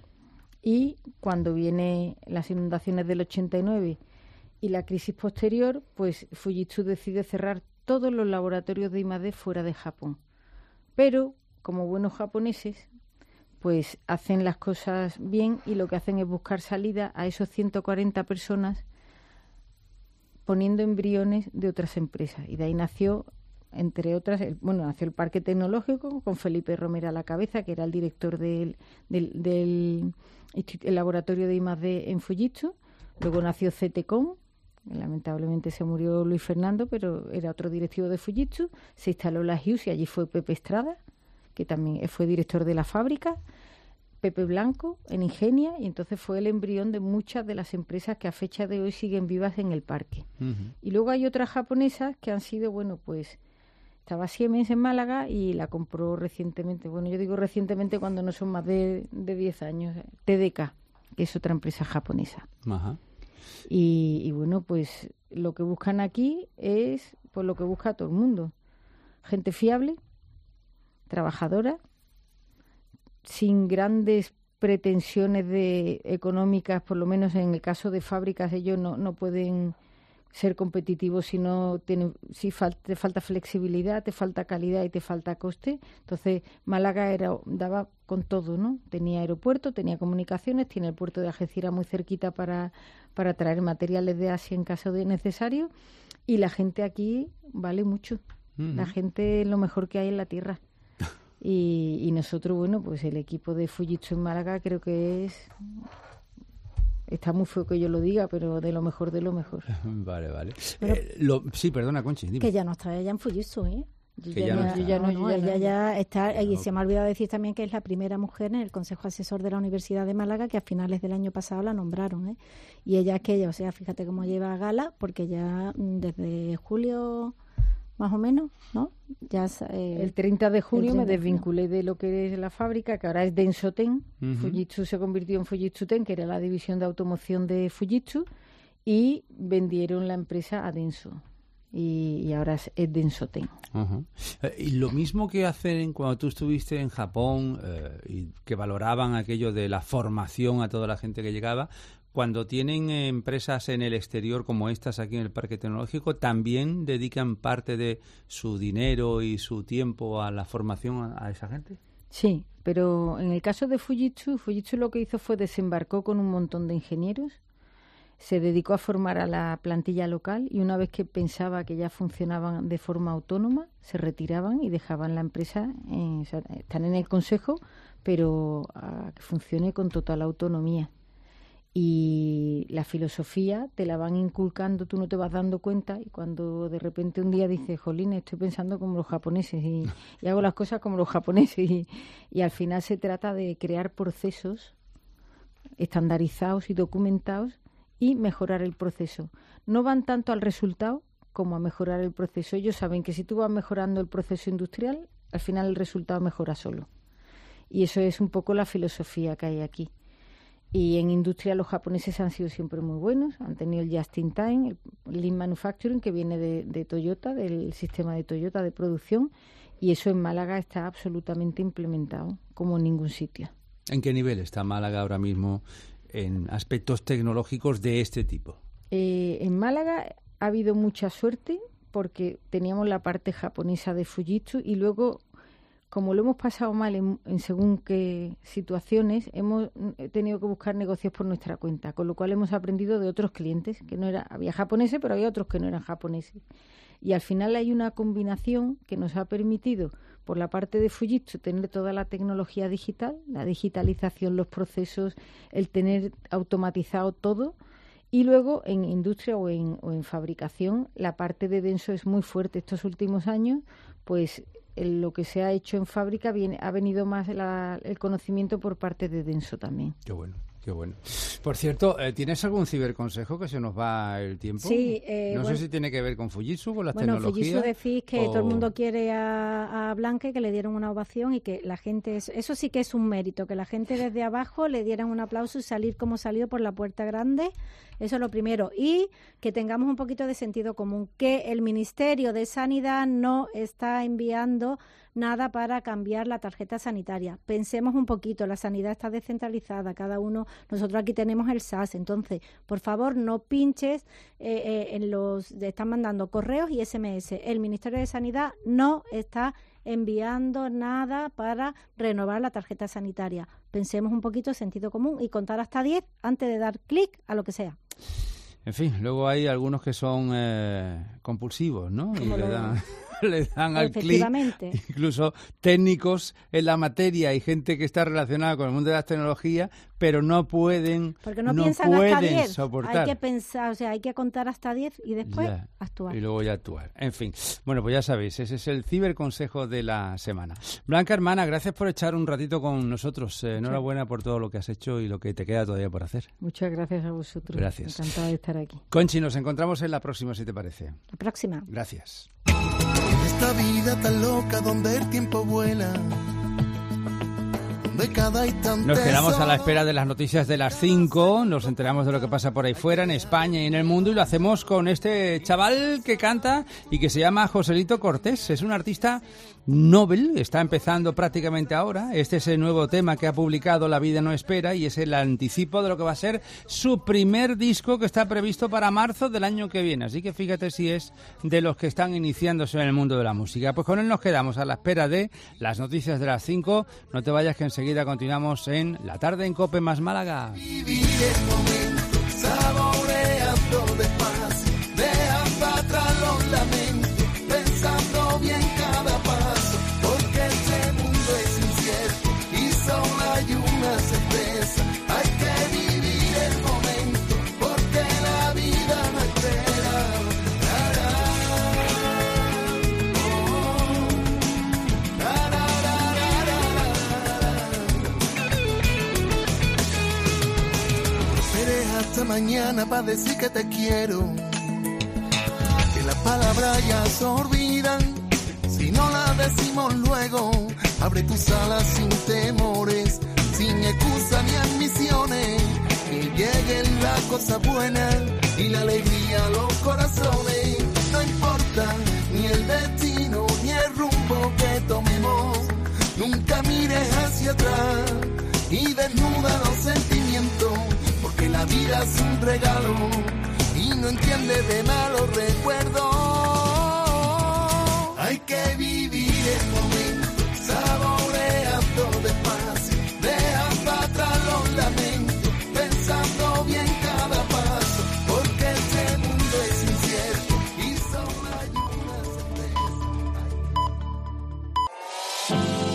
y cuando vienen las inundaciones del ochenta y nueve y la crisis posterior, pues Fujitsu decide cerrar todos los laboratorios de I más D fuera de Japón. Pero, como buenos japoneses, pues hacen las cosas bien y lo que hacen es buscar salida a esos ciento cuarenta personas poniendo embriones de otras empresas. Y de ahí nació, entre otras, el, bueno, nació el Parque Tecnológico con Felipe Romero a la cabeza, que era el director del, del, del el laboratorio de I más D en Fujitsu. Luego nació CETECOM, lamentablemente se murió Luis Fernando, pero era otro directivo de Fujitsu. Se instaló la Hughes y allí fue Pepe Estrada, que también fue director de la fábrica. Pepe Blanco en Ingenia, y entonces fue el embrión de muchas de las empresas que a fecha de hoy siguen vivas en el parque. Uh-huh. Y luego hay otras japonesas que han sido, bueno, pues estaba Siemens en Málaga y la compró recientemente, bueno, yo digo recientemente cuando no son más de, de diez años, T D K, que es otra empresa japonesa. Uh-huh. Y, y bueno, pues lo que buscan aquí es pues lo que busca todo el mundo. Gente fiable, trabajadora, sin grandes pretensiones de económicas, por lo menos en el caso de fábricas, ellos no, no pueden ser competitivos si no tienen, si fal, te falta flexibilidad, te falta calidad y te falta coste. Entonces Málaga era, daba con todo, ¿no? Tenía aeropuerto, tenía comunicaciones, tiene el puerto de Algeciras muy cerquita para, para traer materiales de Asia en caso de necesario, y la gente aquí vale mucho. Uh-huh. La gente es lo mejor que hay en la tierra. Y, y nosotros, bueno, pues el equipo de Fujitsu en Málaga creo que es... Está muy feo que yo lo diga, pero de lo mejor de lo mejor. Vale, vale. Pero, eh, lo, sí, perdona, Conchi, dime. Que ya nos trae ya en Fujitsu, ¿eh? Yo que ya, ya, no, no yo ya no, no, ella ya, ya está, no. Y se me ha olvidado decir también que es la primera mujer en el Consejo Asesor de la Universidad de Málaga, que a finales del año pasado la nombraron, ¿eh? Y ella es que ella, o sea, fíjate cómo lleva a gala, porque ya desde julio... más o menos, ¿no? Ya eh, el treinta de junio treinta me desvinculé de lo que es la fábrica, que ahora es Densoten. Uh-huh. Fujitsu se convirtió en Fujitsu Ten, que era la división de automoción de Fujitsu, y vendieron la empresa a Denso. Y, y ahora es, es Densoten. Uh-huh. Eh, y lo mismo que hacen cuando tú estuviste en Japón eh, y que valoraban aquello de la formación a toda la gente que llegaba, cuando tienen eh, empresas en el exterior como estas aquí en el Parque Tecnológico, ¿también dedican parte de su dinero y su tiempo a la formación a, a esa gente? Sí, pero en el caso de Fujitsu, Fujitsu lo que hizo fue desembarcó con un montón de ingenieros, se dedicó a formar a la plantilla local, y una vez que pensaba que ya funcionaban de forma autónoma, se retiraban y dejaban la empresa, en, o sea, están en el consejo, pero a que funcione con total autonomía. Y la filosofía te la van inculcando, tú no te vas dando cuenta, y cuando de repente un día dices, jolín, estoy pensando como los japoneses y, y hago las cosas como los japoneses, y, y al final se trata de crear procesos estandarizados y documentados y mejorar el proceso. No van tanto al resultado como a mejorar el proceso. Ellos saben que si tú vas mejorando el proceso industrial, al final el resultado mejora solo. Y eso es un poco la filosofía que hay aquí. Y en industria los japoneses han sido siempre muy buenos, han tenido el just in time, el lean manufacturing, que viene de, de Toyota, del sistema de Toyota de producción, y eso en Málaga está absolutamente implementado, como en ningún sitio. ¿En qué nivel está Málaga ahora mismo en aspectos tecnológicos de este tipo? Eh, en Málaga ha habido mucha suerte porque teníamos la parte japonesa de Fujitsu y luego, como lo hemos pasado mal en, en según qué situaciones, hemos tenido que buscar negocios por nuestra cuenta, con lo cual hemos aprendido de otros clientes, que no era, había japoneses, pero había otros que no eran japoneses. Y al final hay una combinación que nos ha permitido, por la parte de Fujitsu, tener toda la tecnología digital, la digitalización, los procesos, el tener automatizado todo. Y luego en industria o en, o en fabricación, la parte de Denso es muy fuerte. Estos últimos años, pues el, lo que se ha hecho en fábrica viene, ha venido más la, el conocimiento por parte de Denso también. Qué bueno. Qué bueno. Por cierto, ¿tienes algún ciberconsejo que se nos va el tiempo? Sí. Eh, no bueno, sé si tiene que ver con Fujitsu, con las bueno, tecnologías. Bueno, Fujitsu decís que o... todo el mundo quiere a, a Blanca, que le dieron una ovación y que la gente... Es, eso sí que es un mérito, que la gente desde abajo le dieran un aplauso y salir como salió por la puerta grande. Eso es lo primero. Y que tengamos un poquito de sentido común, que el Ministerio de Sanidad no está enviando nada para cambiar la tarjeta sanitaria. Pensemos un poquito, la sanidad está descentralizada, cada uno, nosotros aquí tenemos el S A S, entonces, por favor, no pinches eh, eh, en los, están mandando correos y S M S. El Ministerio de Sanidad no está enviando nada para renovar la tarjeta sanitaria. Pensemos un poquito en sentido común y contar hasta diez antes de dar clic a lo que sea. En fin, luego hay algunos que son eh, compulsivos, ¿no? Y le dan, le dan al clic. Incluso técnicos en la materia y gente que está relacionada con el mundo de las tecnologías, pero no pueden, Porque no, no piensan pueden hasta diez. soportar. Hay que pensar, o sea, hay que contar hasta diez y después ya, actuar. Y luego ya actuar. En fin, bueno, pues ya sabéis, ese es el ciberconsejo de la semana. Blanca, hermana, gracias por echar un ratito con nosotros. Eh, enhorabuena por todo lo que has hecho y lo que te queda todavía por hacer. Muchas gracias a vosotros. Gracias. Encantada de estar aquí. Conchi, nos encontramos en la próxima, si te parece. La próxima. Gracias. En esta vida tan loca donde el tiempo vuela, de cada instante. Nos quedamos a la espera de las noticias de las cinco, nos enteramos de lo que pasa por ahí fuera, en España y en el mundo, y lo hacemos con este chaval que canta y que se llama Joselito Cortés. Es un artista Nobel, está empezando prácticamente ahora. Este es el nuevo tema que ha publicado La Vida No Espera y es el anticipo de lo que va a ser su primer disco, que está previsto para marzo del año que viene. Así que fíjate si es de los que están iniciándose en el mundo de la música. Pues con él nos quedamos a la espera de las noticias de las cinco. No te vayas, que enseguida continuamos en La Tarde en COPE más Málaga. Vivir el momento, saboreando despacio, dejan para atrás los lamentos, pensando bien cada paso, porque este mundo es incierto y solo hay una certeza. Hay que vivir el momento, porque la vida no espera. La, la, oh, la, la, la, la, la, la. Esperes hasta mañana para decir que te quiero, que las palabras ya se olvidan si no la decimos luego. Abre tus alas sin temores, sin excusa ni admisiones, que lleguen las cosas buenas y la alegría a los corazones. No importa ni el destino ni el rumbo que tomemos, nunca mires hacia atrás y desnuda los sentimientos, porque la vida es un regalo y no entiende de malos recuerdos. Hay que vivir el momento, saboreando despacio, deja para atrás los lamentos, pensando bien cada paso, porque este mundo es incierto y solo hay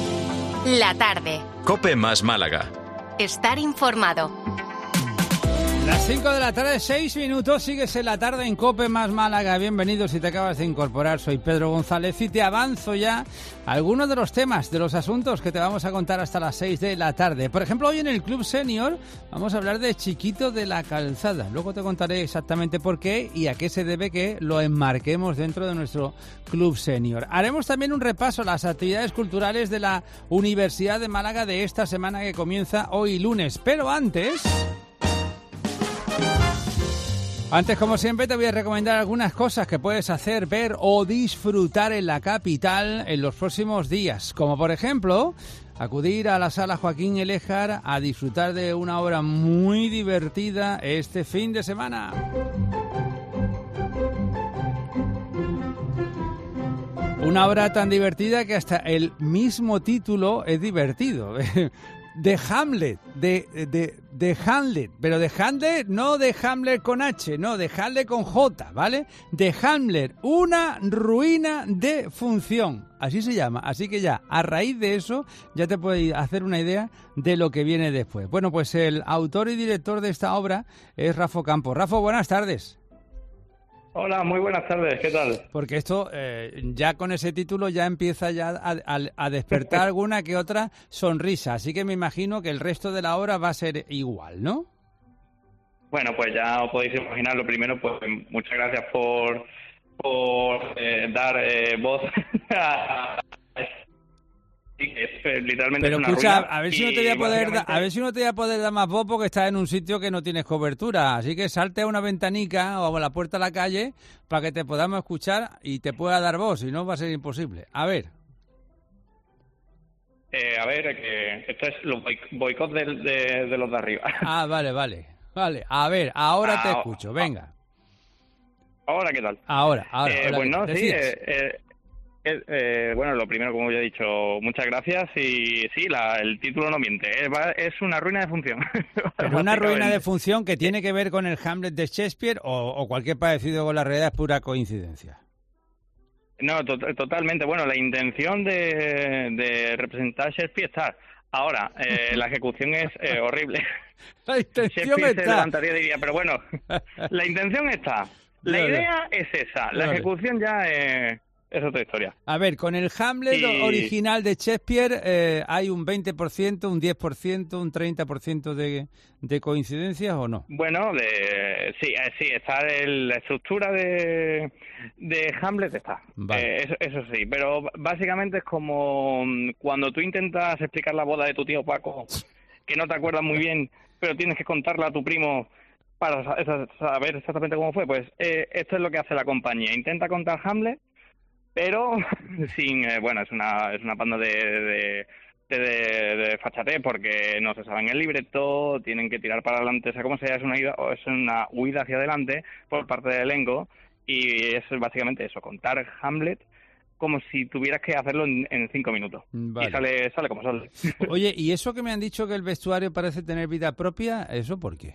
una certeza. La tarde. COPE más Málaga. Estar informado. Las cinco de la tarde, seis minutos, sigues en la tarde en COPE más Málaga. Bienvenidos si te acabas de incorporar. Soy Pedro González y te avanzo ya algunos de los temas, de los asuntos que te vamos a contar hasta las seis de la tarde. Por ejemplo, hoy en el Club Senior vamos a hablar de Chiquito de la Calzada. Luego te contaré exactamente por qué y a qué se debe que lo enmarquemos dentro de nuestro Club Senior. Haremos también un repaso a las actividades culturales de la Universidad de Málaga de esta semana que comienza hoy lunes. Pero antes... Antes, como siempre, te voy a recomendar algunas cosas que puedes hacer, ver o disfrutar en la capital en los próximos días. Como, por ejemplo, acudir a la Sala Joaquín Eléjar a disfrutar de una obra muy divertida este fin de semana. Una obra tan divertida que hasta el mismo título es divertido. De Hamlet, de, de, de Hamlet, pero de Hamlet, no de Hamlet con H, no, de Hamlet con J, ¿vale? De Hamlet, una ruina de función, así se llama, así que ya, a raíz de eso, ya te puedes hacer una idea de lo que viene después. Bueno, pues el autor y director de esta obra es Rafa Campos. Rafa, buenas tardes. Hola, muy buenas tardes, ¿qué tal? Porque esto, eh, ya con ese título ya empieza ya a, a, a despertar alguna que otra sonrisa, así que me imagino que el resto de la obra va a ser igual, ¿no? Bueno, pues ya os podéis imaginar, lo primero, pues muchas gracias por, por eh, dar eh, voz a... Es, literalmente Pero es una escucha, ruina, a ver si no te voy a poder básicamente... a ver si no te voy a poder dar más voz porque estás en un sitio que no tienes cobertura, así que salte a una ventanica o a la puerta de la calle para que te podamos escuchar y te pueda dar voz, si no va a ser imposible. A ver. Eh, a ver, que esto es los boicot de, de, de los de arriba. Ah, vale, vale. Vale, a ver, ahora ah, te escucho, venga. ¿Ahora qué tal? Ahora, ahora. Eh, pues no, sí, eh, eh, Eh, eh, bueno, lo primero, como ya he dicho, muchas gracias y sí, la, el título no miente, es, es una ruina de función. Pero una ruina de función que tiene que ver con el Hamlet de Shakespeare o, o cualquier parecido con la realidad es pura coincidencia. No, to totalmente. Bueno, la intención de, de representar a Shakespeare está. Ahora, eh, la ejecución es eh, horrible. La intención Shakespeare está. se levantaría y diría, pero bueno, la intención está. La no, idea no. es esa, la no, ejecución no. ya es... Es otra historia. A ver, con el Hamlet y... original de Shakespeare eh, ¿hay un veinte por ciento, un diez por ciento, un treinta por ciento de, de coincidencias o no? Bueno, de, sí, eh, sí, está el, la estructura de, de Hamlet está. Vale. Eh, eso, eso sí, pero básicamente es como cuando tú intentas explicar la boda de tu tío Paco, que no te acuerdas muy bien, pero tienes que contarla a tu primo para saber exactamente cómo fue. Pues eh, esto es lo que hace la compañía. Intenta contar Hamlet, pero sin eh, bueno es una es una panda de de, de, de, de fachatez porque no se saben el libreto, tienen que tirar para adelante, o sea como sea, es una huida, es una huida hacia adelante por parte del elenco y es básicamente eso, contar Hamlet como si tuvieras que hacerlo en, en cinco minutos. Vale. Y sale sale como sale. Oye, y eso que me han dicho que el vestuario parece tener vida propia, ¿eso por qué?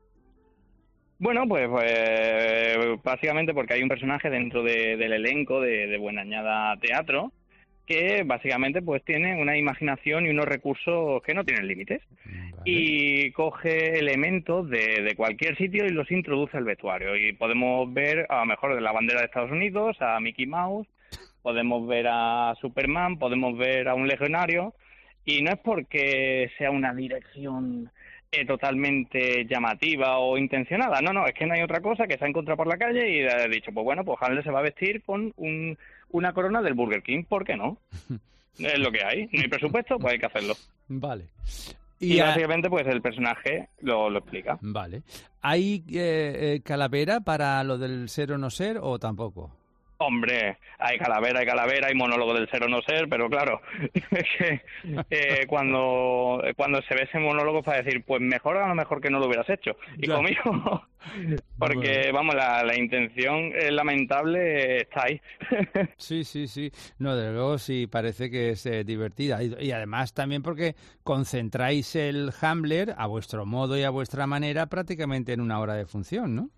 Bueno, pues, pues básicamente porque hay un personaje dentro de, del elenco de, de Buenañada Teatro que básicamente pues tiene una imaginación y unos recursos que no tienen límites. Vale. Y coge elementos de, de cualquier sitio y los introduce al vestuario. Y podemos ver a lo mejor de la bandera de Estados Unidos, a Mickey Mouse, podemos ver a Superman, podemos ver a un legionario. Y no es porque sea una dirección... Eh, totalmente llamativa o intencionada. No, no, es que no hay otra cosa que se ha encontrado por la calle y ha dicho, pues bueno, pues Hamlet se va a vestir con un, una corona del Burger King, ¿por qué no? Es lo que hay. No hay presupuesto, pues hay que hacerlo. Vale. Y, y a... básicamente, pues el personaje lo, lo explica. Vale. ¿Hay eh, eh, calavera para lo del ser o no ser o tampoco? Hombre, hay calavera, hay calavera, hay monólogo del ser o no ser, pero claro, es que eh, cuando cuando se ve ese monólogo para decir, pues mejor a lo mejor que no lo hubieras hecho. Y ya. Conmigo, porque vamos, la, la intención eh, lamentable está ahí. Sí, sí, sí. No, desde luego sí parece que es eh, divertida. Y, y además también porque concentráis el Hamlet a vuestro modo y a vuestra manera prácticamente en una hora de función, ¿no?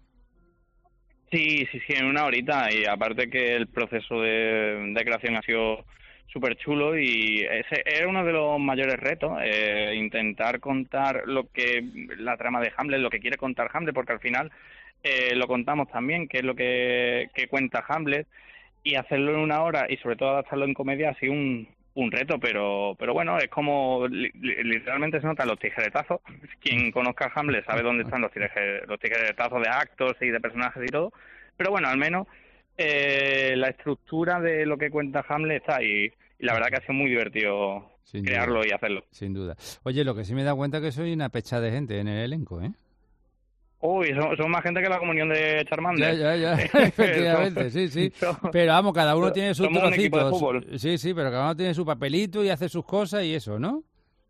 Sí, sí, sí, en una horita y aparte que el proceso de, de creación ha sido súper chulo, y ese era uno de los mayores retos, eh, intentar contar lo que la trama de Hamlet, lo que quiere contar Hamlet, porque al final eh, lo contamos también, que es lo que, que cuenta Hamlet, y hacerlo en una hora y sobre todo adaptarlo en comedia ha sido un, un reto, pero pero bueno, es como li, literalmente se notan los tijeretazos. Quien conozca a Hamlet sabe dónde están los, tijer, los tijeretazos de actos y de personajes y todo, pero bueno, al menos eh, la estructura de lo que cuenta Hamlet está ahí, y la verdad que ha sido muy divertido sin crearlo duda. Y hacerlo. Sin duda. Oye, lo que sí me da cuenta es que soy una pecha de gente en el elenco, ¿eh? Uy, son, son más gente que la comunión de Charmander. Ya, ya, ya, efectivamente, sí, sí. Pero vamos, cada uno tiene sus trocitos. Sí, sí, pero cada uno tiene su papelito y hace sus cosas y eso, ¿no?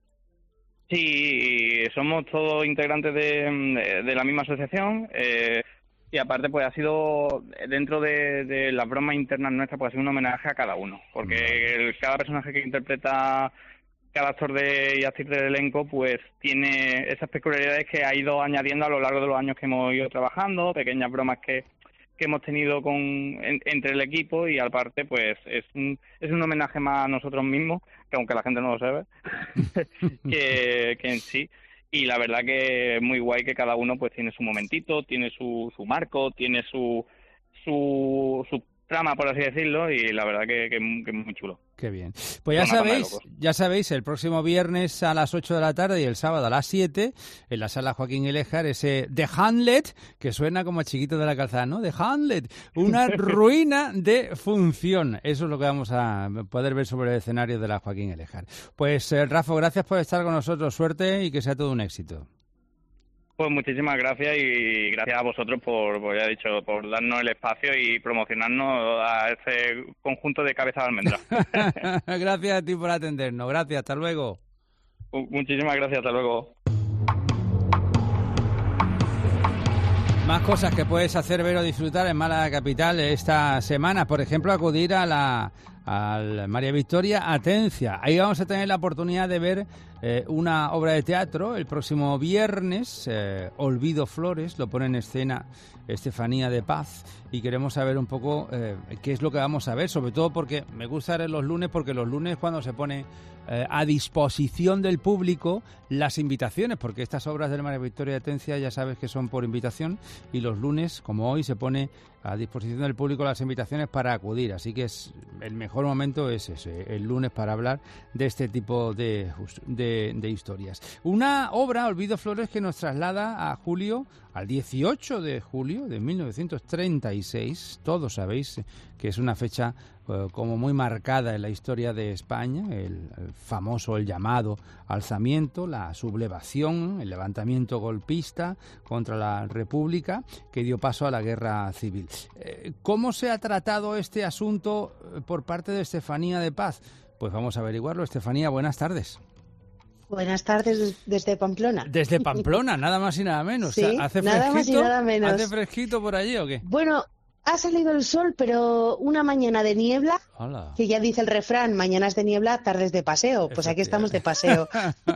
Sí, somos todos integrantes de, de la misma asociación, eh, y aparte pues ha sido, dentro de, de las bromas internas nuestras, pues ha sido un homenaje a cada uno, porque el, cada personaje que interpreta cada actor de, y actriz del elenco pues tiene esas peculiaridades que ha ido añadiendo a lo largo de los años que hemos ido trabajando, pequeñas bromas que, que hemos tenido con en, entre el equipo, y aparte pues es un, es un homenaje más a nosotros mismos, que aunque la gente no lo sabe, que, que en sí. Y la verdad que es muy guay que cada uno pues tiene su momentito, tiene su, su marco, tiene su, su, su trama, por así decirlo, y la verdad que, que, que es muy chulo. Qué bien. Pues ya sabéis, ya sabéis, el próximo viernes a las ocho de la tarde y el sábado a las siete, en la sala Joaquín Ilejar, ese The Hamlet, que suena como chiquito de la calzada, ¿no? The Hamlet, una ruina de función. Eso es lo que vamos a poder ver sobre el escenario de la Joaquín Ilejar. Pues, eh, Rafa, gracias por estar con nosotros. Suerte y que sea todo un éxito. Pues muchísimas gracias, y gracias a vosotros por, por ya he dicho, por darnos el espacio y promocionarnos a ese conjunto de cabezas de almendra. Gracias a ti por atendernos. Gracias, hasta luego. Muchísimas gracias, hasta luego. Más cosas que puedes hacer, ver o disfrutar en Málaga Capital esta semana. Por ejemplo, acudir a la al María Victoria Atencia. Ahí vamos a tener la oportunidad de ver eh, una obra de teatro el próximo viernes, eh, Olvido Flores, lo pone en escena Estefanía de Paz, y queremos saber un poco eh, qué es lo que vamos a ver, sobre todo porque me gusta ver los lunes, porque los lunes cuando se pone eh, a disposición del público las invitaciones, porque estas obras del María Victoria Atencia ya sabes que son por invitación, y los lunes, como hoy, se pone a disposición del público las invitaciones para acudir, así que es el mejor momento es ese, el lunes, para hablar de este tipo de, de, de historias. Una obra, Olvido Flores, que nos traslada a julio, al dieciocho de julio de mil novecientos treinta y seis. Todos sabéis que es una fecha eh, como muy marcada en la historia de España, el, el famoso, el llamado alzamiento, la sublevación, el levantamiento golpista contra la República, que dio paso a la Guerra Civil. Eh, ¿Cómo se ha tratado este asunto por parte de Estefanía de Paz? Pues vamos a averiguarlo. Estefanía, buenas tardes. Buenas tardes desde Pamplona. Desde Pamplona, nada más y nada menos. Sí, o sea, ¿hace nada más y nada menos. ¿Hace fresquito por allí o qué? Bueno, ha salido el sol, pero una mañana de niebla, Hola. Que ya dice el refrán, mañanas de niebla, tardes de paseo. Pues aquí estamos de paseo.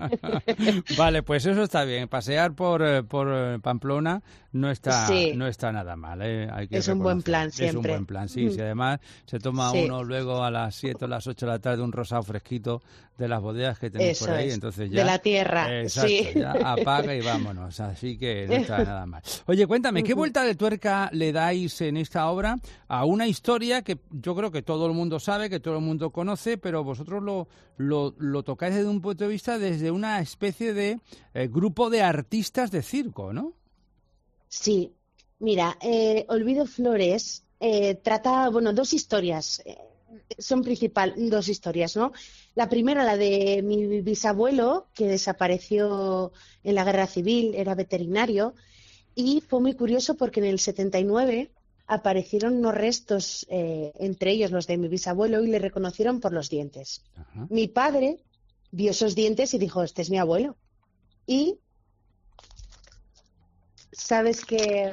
Vale, pues eso está bien. Pasear por, por Pamplona no está, sí. no está nada mal. ¿eh? Hay que es un buen plan siempre. Es un buen plan, sí. Mm. Si además se toma sí. uno luego a las siete o las ocho de la tarde un rosado fresquito de las bodegas que tenéis eso por ahí, es. Entonces ya... De la tierra, exacto, sí. Ya apaga y vámonos. Así que no está nada mal. Oye, cuéntame, ¿qué vuelta de tuerca le dais en esta obra a una historia que yo creo que todo el mundo sabe, que todo el mundo conoce, pero vosotros lo, lo, lo tocáis desde un punto de vista, desde una especie de eh, grupo de artistas de circo, ¿no? Sí, mira, eh, Olvido Flores eh, trata, bueno, dos historias, eh, son principal, dos historias, ¿no? La primera, la de mi bisabuelo, que desapareció en la Guerra Civil, era veterinario, y fue muy curioso porque en el setenta y nueve aparecieron unos restos, eh, entre ellos los de mi bisabuelo, y le reconocieron por los dientes. Ajá. Mi padre vio esos dientes y dijo, este es mi abuelo. Y sabes que...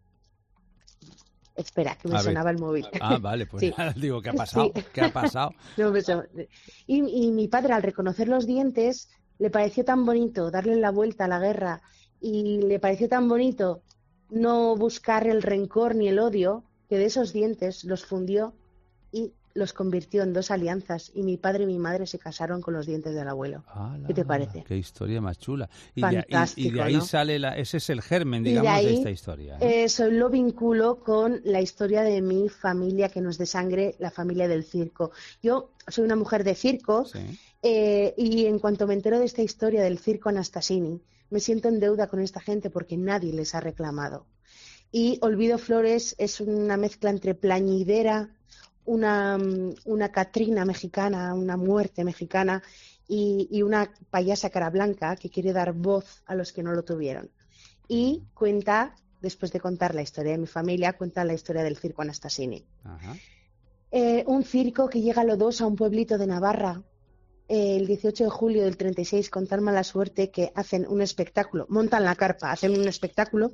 Espera, que me a sonaba ver. el móvil. Ah, vale, pues sí. Nada, digo, ¿qué ha pasado? Sí. ¿Qué ha pasado? No, pues, y, y mi padre, al reconocer los dientes, le pareció tan bonito darle la vuelta a la guerra, y le pareció tan bonito no buscar el rencor ni el odio, que de esos dientes los fundió y los convirtió en dos alianzas y mi padre y mi madre se casaron con los dientes del abuelo. ¡Hala! ¿Qué te parece? Qué historia más chula. Y Fantástico, de, y, y de ahí ¿no? sale, la, ese es el germen, digamos, de, ahí, de esta historia, ¿no? Eso lo vinculo con la historia de mi familia, que no es de sangre, la familia del circo. Yo soy una mujer de circo, sí. eh, y en cuanto me entero de esta historia del circo Anastasini, me siento en deuda con esta gente porque nadie les ha reclamado. Y Olvido Flores es una mezcla entre plañidera, una, una Catrina mexicana, una muerte mexicana y, y una payasa cara blanca que quiere dar voz a los que no lo tuvieron. Y cuenta, después de contar la historia de mi familia, cuenta la historia del circo Anastasini. Ajá. Eh, un circo que llega a Lodosa, a un pueblito de Navarra, eh, el dieciocho de julio del treinta y seis, con tan mala suerte que hacen un espectáculo, montan la carpa, hacen un espectáculo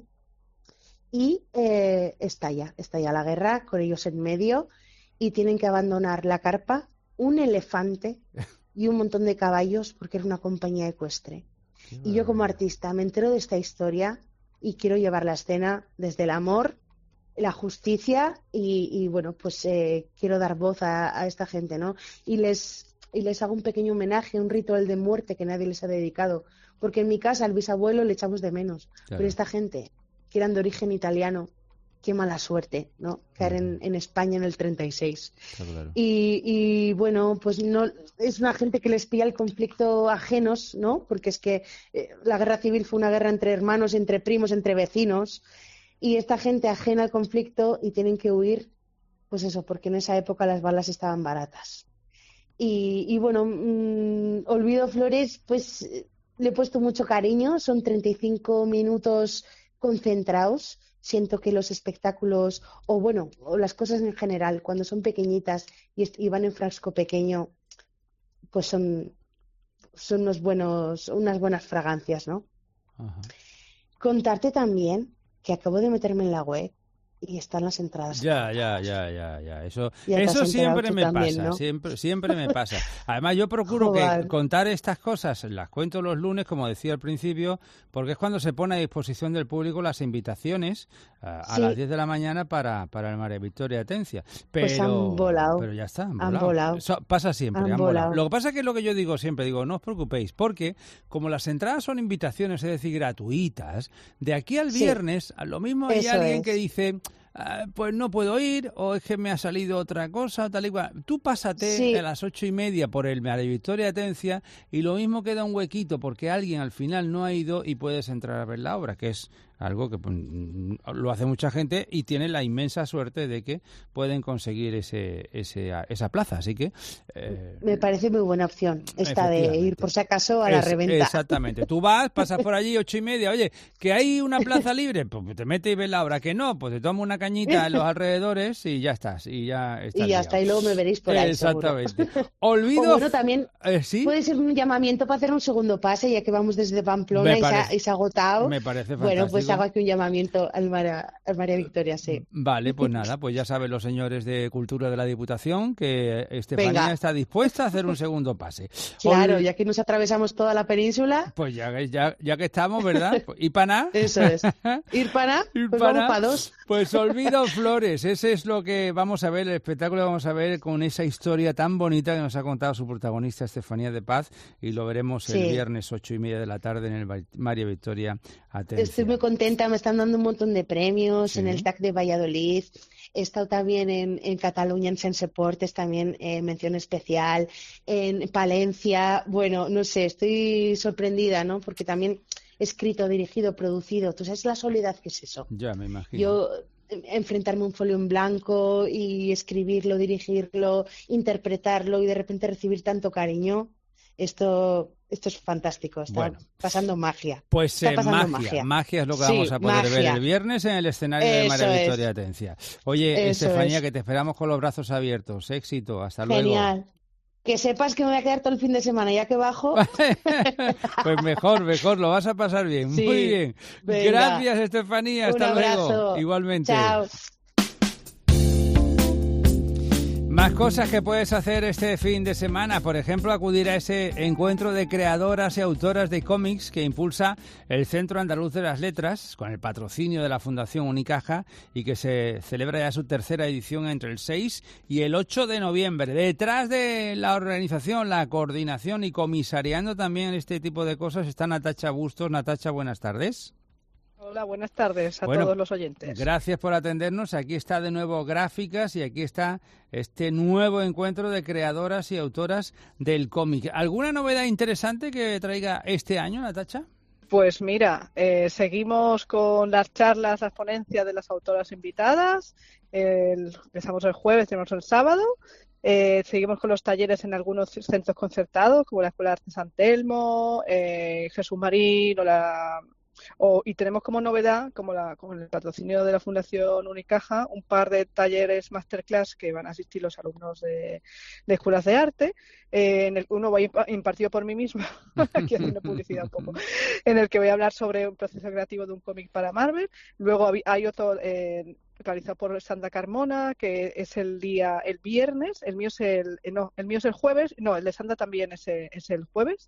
y eh, estalla, estalla la guerra con ellos en medio y tienen que abandonar la carpa, un elefante y un montón de caballos porque era una compañía ecuestre. Y yo como artista me entero de esta historia y quiero llevar la escena desde el amor, la justicia y, y bueno, pues eh, quiero dar voz a, a esta gente, ¿no? Y les, y les hago un pequeño homenaje, un ritual de muerte que nadie les ha dedicado. Porque en mi casa al bisabuelo le echamos de menos. Claro. Pero esta gente, que eran de origen italiano, qué mala suerte, ¿no? Caer en, en España en el treinta y seis. Claro. Y, y bueno, pues no es una gente que les pilla el conflicto ajenos, ¿no? Porque es que eh, la guerra civil fue una guerra entre hermanos, entre primos, entre vecinos. Y esta gente ajena al conflicto y tienen que huir, pues eso, porque en esa época las balas estaban baratas. Y, y bueno, mmm, Olvido Flores, pues le he puesto mucho cariño, son treinta y cinco minutos concentrados. Siento que los espectáculos, o bueno, o las cosas en general, cuando son pequeñitas y, y van en frasco pequeño, pues son, son unos buenos, unas buenas fragancias, ¿no? Ajá. Contarte también que acabo de meterme en la web y están las entradas. Ya, ya, ya, ya, ya. Eso, eso siempre me también, pasa, ¿no? siempre, siempre me pasa. Además, yo procuro Joder. que contar estas cosas, las cuento los lunes, como decía al principio, porque es cuando se pone a disposición del público las invitaciones a, a sí. las diez de la mañana para, para el María Victoria Atencia. Pero, pues han volado. Pero ya está, han volado. Han volado. Eso pasa siempre, han han volado. volado. Lo que pasa es que es lo que yo digo siempre, digo, no os preocupéis, porque como las entradas son invitaciones, es decir, gratuitas, de aquí al viernes, sí. a lo mismo hay Eso alguien es. que dice... Uh, pues no puedo ir, o es que me ha salido otra cosa, tal y cual. Tú pásate sí. a las ocho y media por el María Victoria Atencia y lo mismo queda un huequito porque alguien al final no ha ido y puedes entrar a ver la obra, que es algo que pues, lo hace mucha gente y tiene la inmensa suerte de que pueden conseguir ese, ese esa plaza. Así que eh, me parece muy buena opción esta de ir por si acaso a la es, reventa. Exactamente. Tú vas, pasas por allí ocho y media, oye, que hay una plaza libre, pues te metes y ves la obra, que no, pues te tomas una cañita en los alrededores y ya estás, y ya estás y ya está, y luego me veréis por ahí. Exactamente. Olvido. O bueno, también eh, ¿sí? puede ser un llamamiento para hacer un segundo pase, ya que vamos desde Pamplona y se, ha, y se ha agotado. Me parece fantástico. Bueno, pues hago aquí un llamamiento al María, al María Victoria, sí. Vale, pues nada, pues ya saben los señores de Cultura de la Diputación que Estefanía Venga. está dispuesta a hacer un segundo pase. Claro, Ol... ya que nos atravesamos toda la península. Pues ya, ya, ya que estamos, ¿verdad? ¿Y para nada? Eso es. ¿Ir para nada? Pues para vamos para dos. Pues Olvido Flores, ese es lo que vamos a ver, el espectáculo que vamos a ver con esa historia tan bonita que nos ha contado su protagonista Estefanía de Paz y lo veremos sí. el viernes ocho y media de la tarde en el María Victoria Atencia. Estoy muy contenta, me están dando un montón de premios sí. en el T A C de Valladolid, he estado también en, en Cataluña, en Senseportes, también eh, mención especial, en Palencia, bueno, no sé, estoy sorprendida, ¿no? Porque también escrito, dirigido, producido, ¿tú sabes la soledad que es eso? Ya, me imagino. Yo enfrentarme a un folio en blanco y escribirlo, dirigirlo, interpretarlo y de repente recibir tanto cariño, esto esto es fantástico, está bueno. pasando magia. Pues eh, magia, magia, magia es lo que sí, vamos a poder magia. ver el viernes en el escenario Eso de María Victoria es. Atencia. Oye, Eso Estefanía, es. que te esperamos con los brazos abiertos. Éxito, hasta luego. Genial. Que sepas que me voy a quedar todo el fin de semana, ya que bajo. Pues mejor, mejor, lo vas a pasar bien. Sí, muy bien. Venga. Gracias, Estefanía. Hasta Un abrazo. luego. Igualmente. Chao. Más cosas que puedes hacer este fin de semana, por ejemplo, acudir a ese encuentro de creadoras y autoras de cómics que impulsa el Centro Andaluz de las Letras con el patrocinio de la Fundación Unicaja y que se celebra ya su tercera edición entre el seis y el ocho de noviembre. Detrás de la organización, la coordinación y comisariando también este tipo de cosas está Natacha Bustos. Natacha, buenas tardes. Hola, buenas tardes a bueno, todos los oyentes. Gracias por atendernos. Aquí está de nuevo Gráficas y aquí está este nuevo encuentro de creadoras y autoras del cómic. ¿Alguna novedad interesante que traiga este año, Natacha? Pues mira, eh, seguimos con las charlas, las ponencias de las autoras invitadas. El, empezamos el jueves, tenemos el sábado. Eh, seguimos con los talleres en algunos centros concertados, como la Escuela de Arte San Telmo, eh, Jesús Marín o la... O, y tenemos como novedad, como la, con el patrocinio de la Fundación Unicaja, un par de talleres masterclass que van a asistir los alumnos de, de escuelas de arte. Eh, en el uno va impartido por mí misma, aquí haciendo publicidad un poco, en el que voy a hablar sobre un proceso creativo de un cómic para Marvel. Luego hay otro eh, realizado por Sandra Carmona, que es el día, el viernes. El mío es el, no, el mío es el jueves. No, el de Sandra también es el, es el jueves.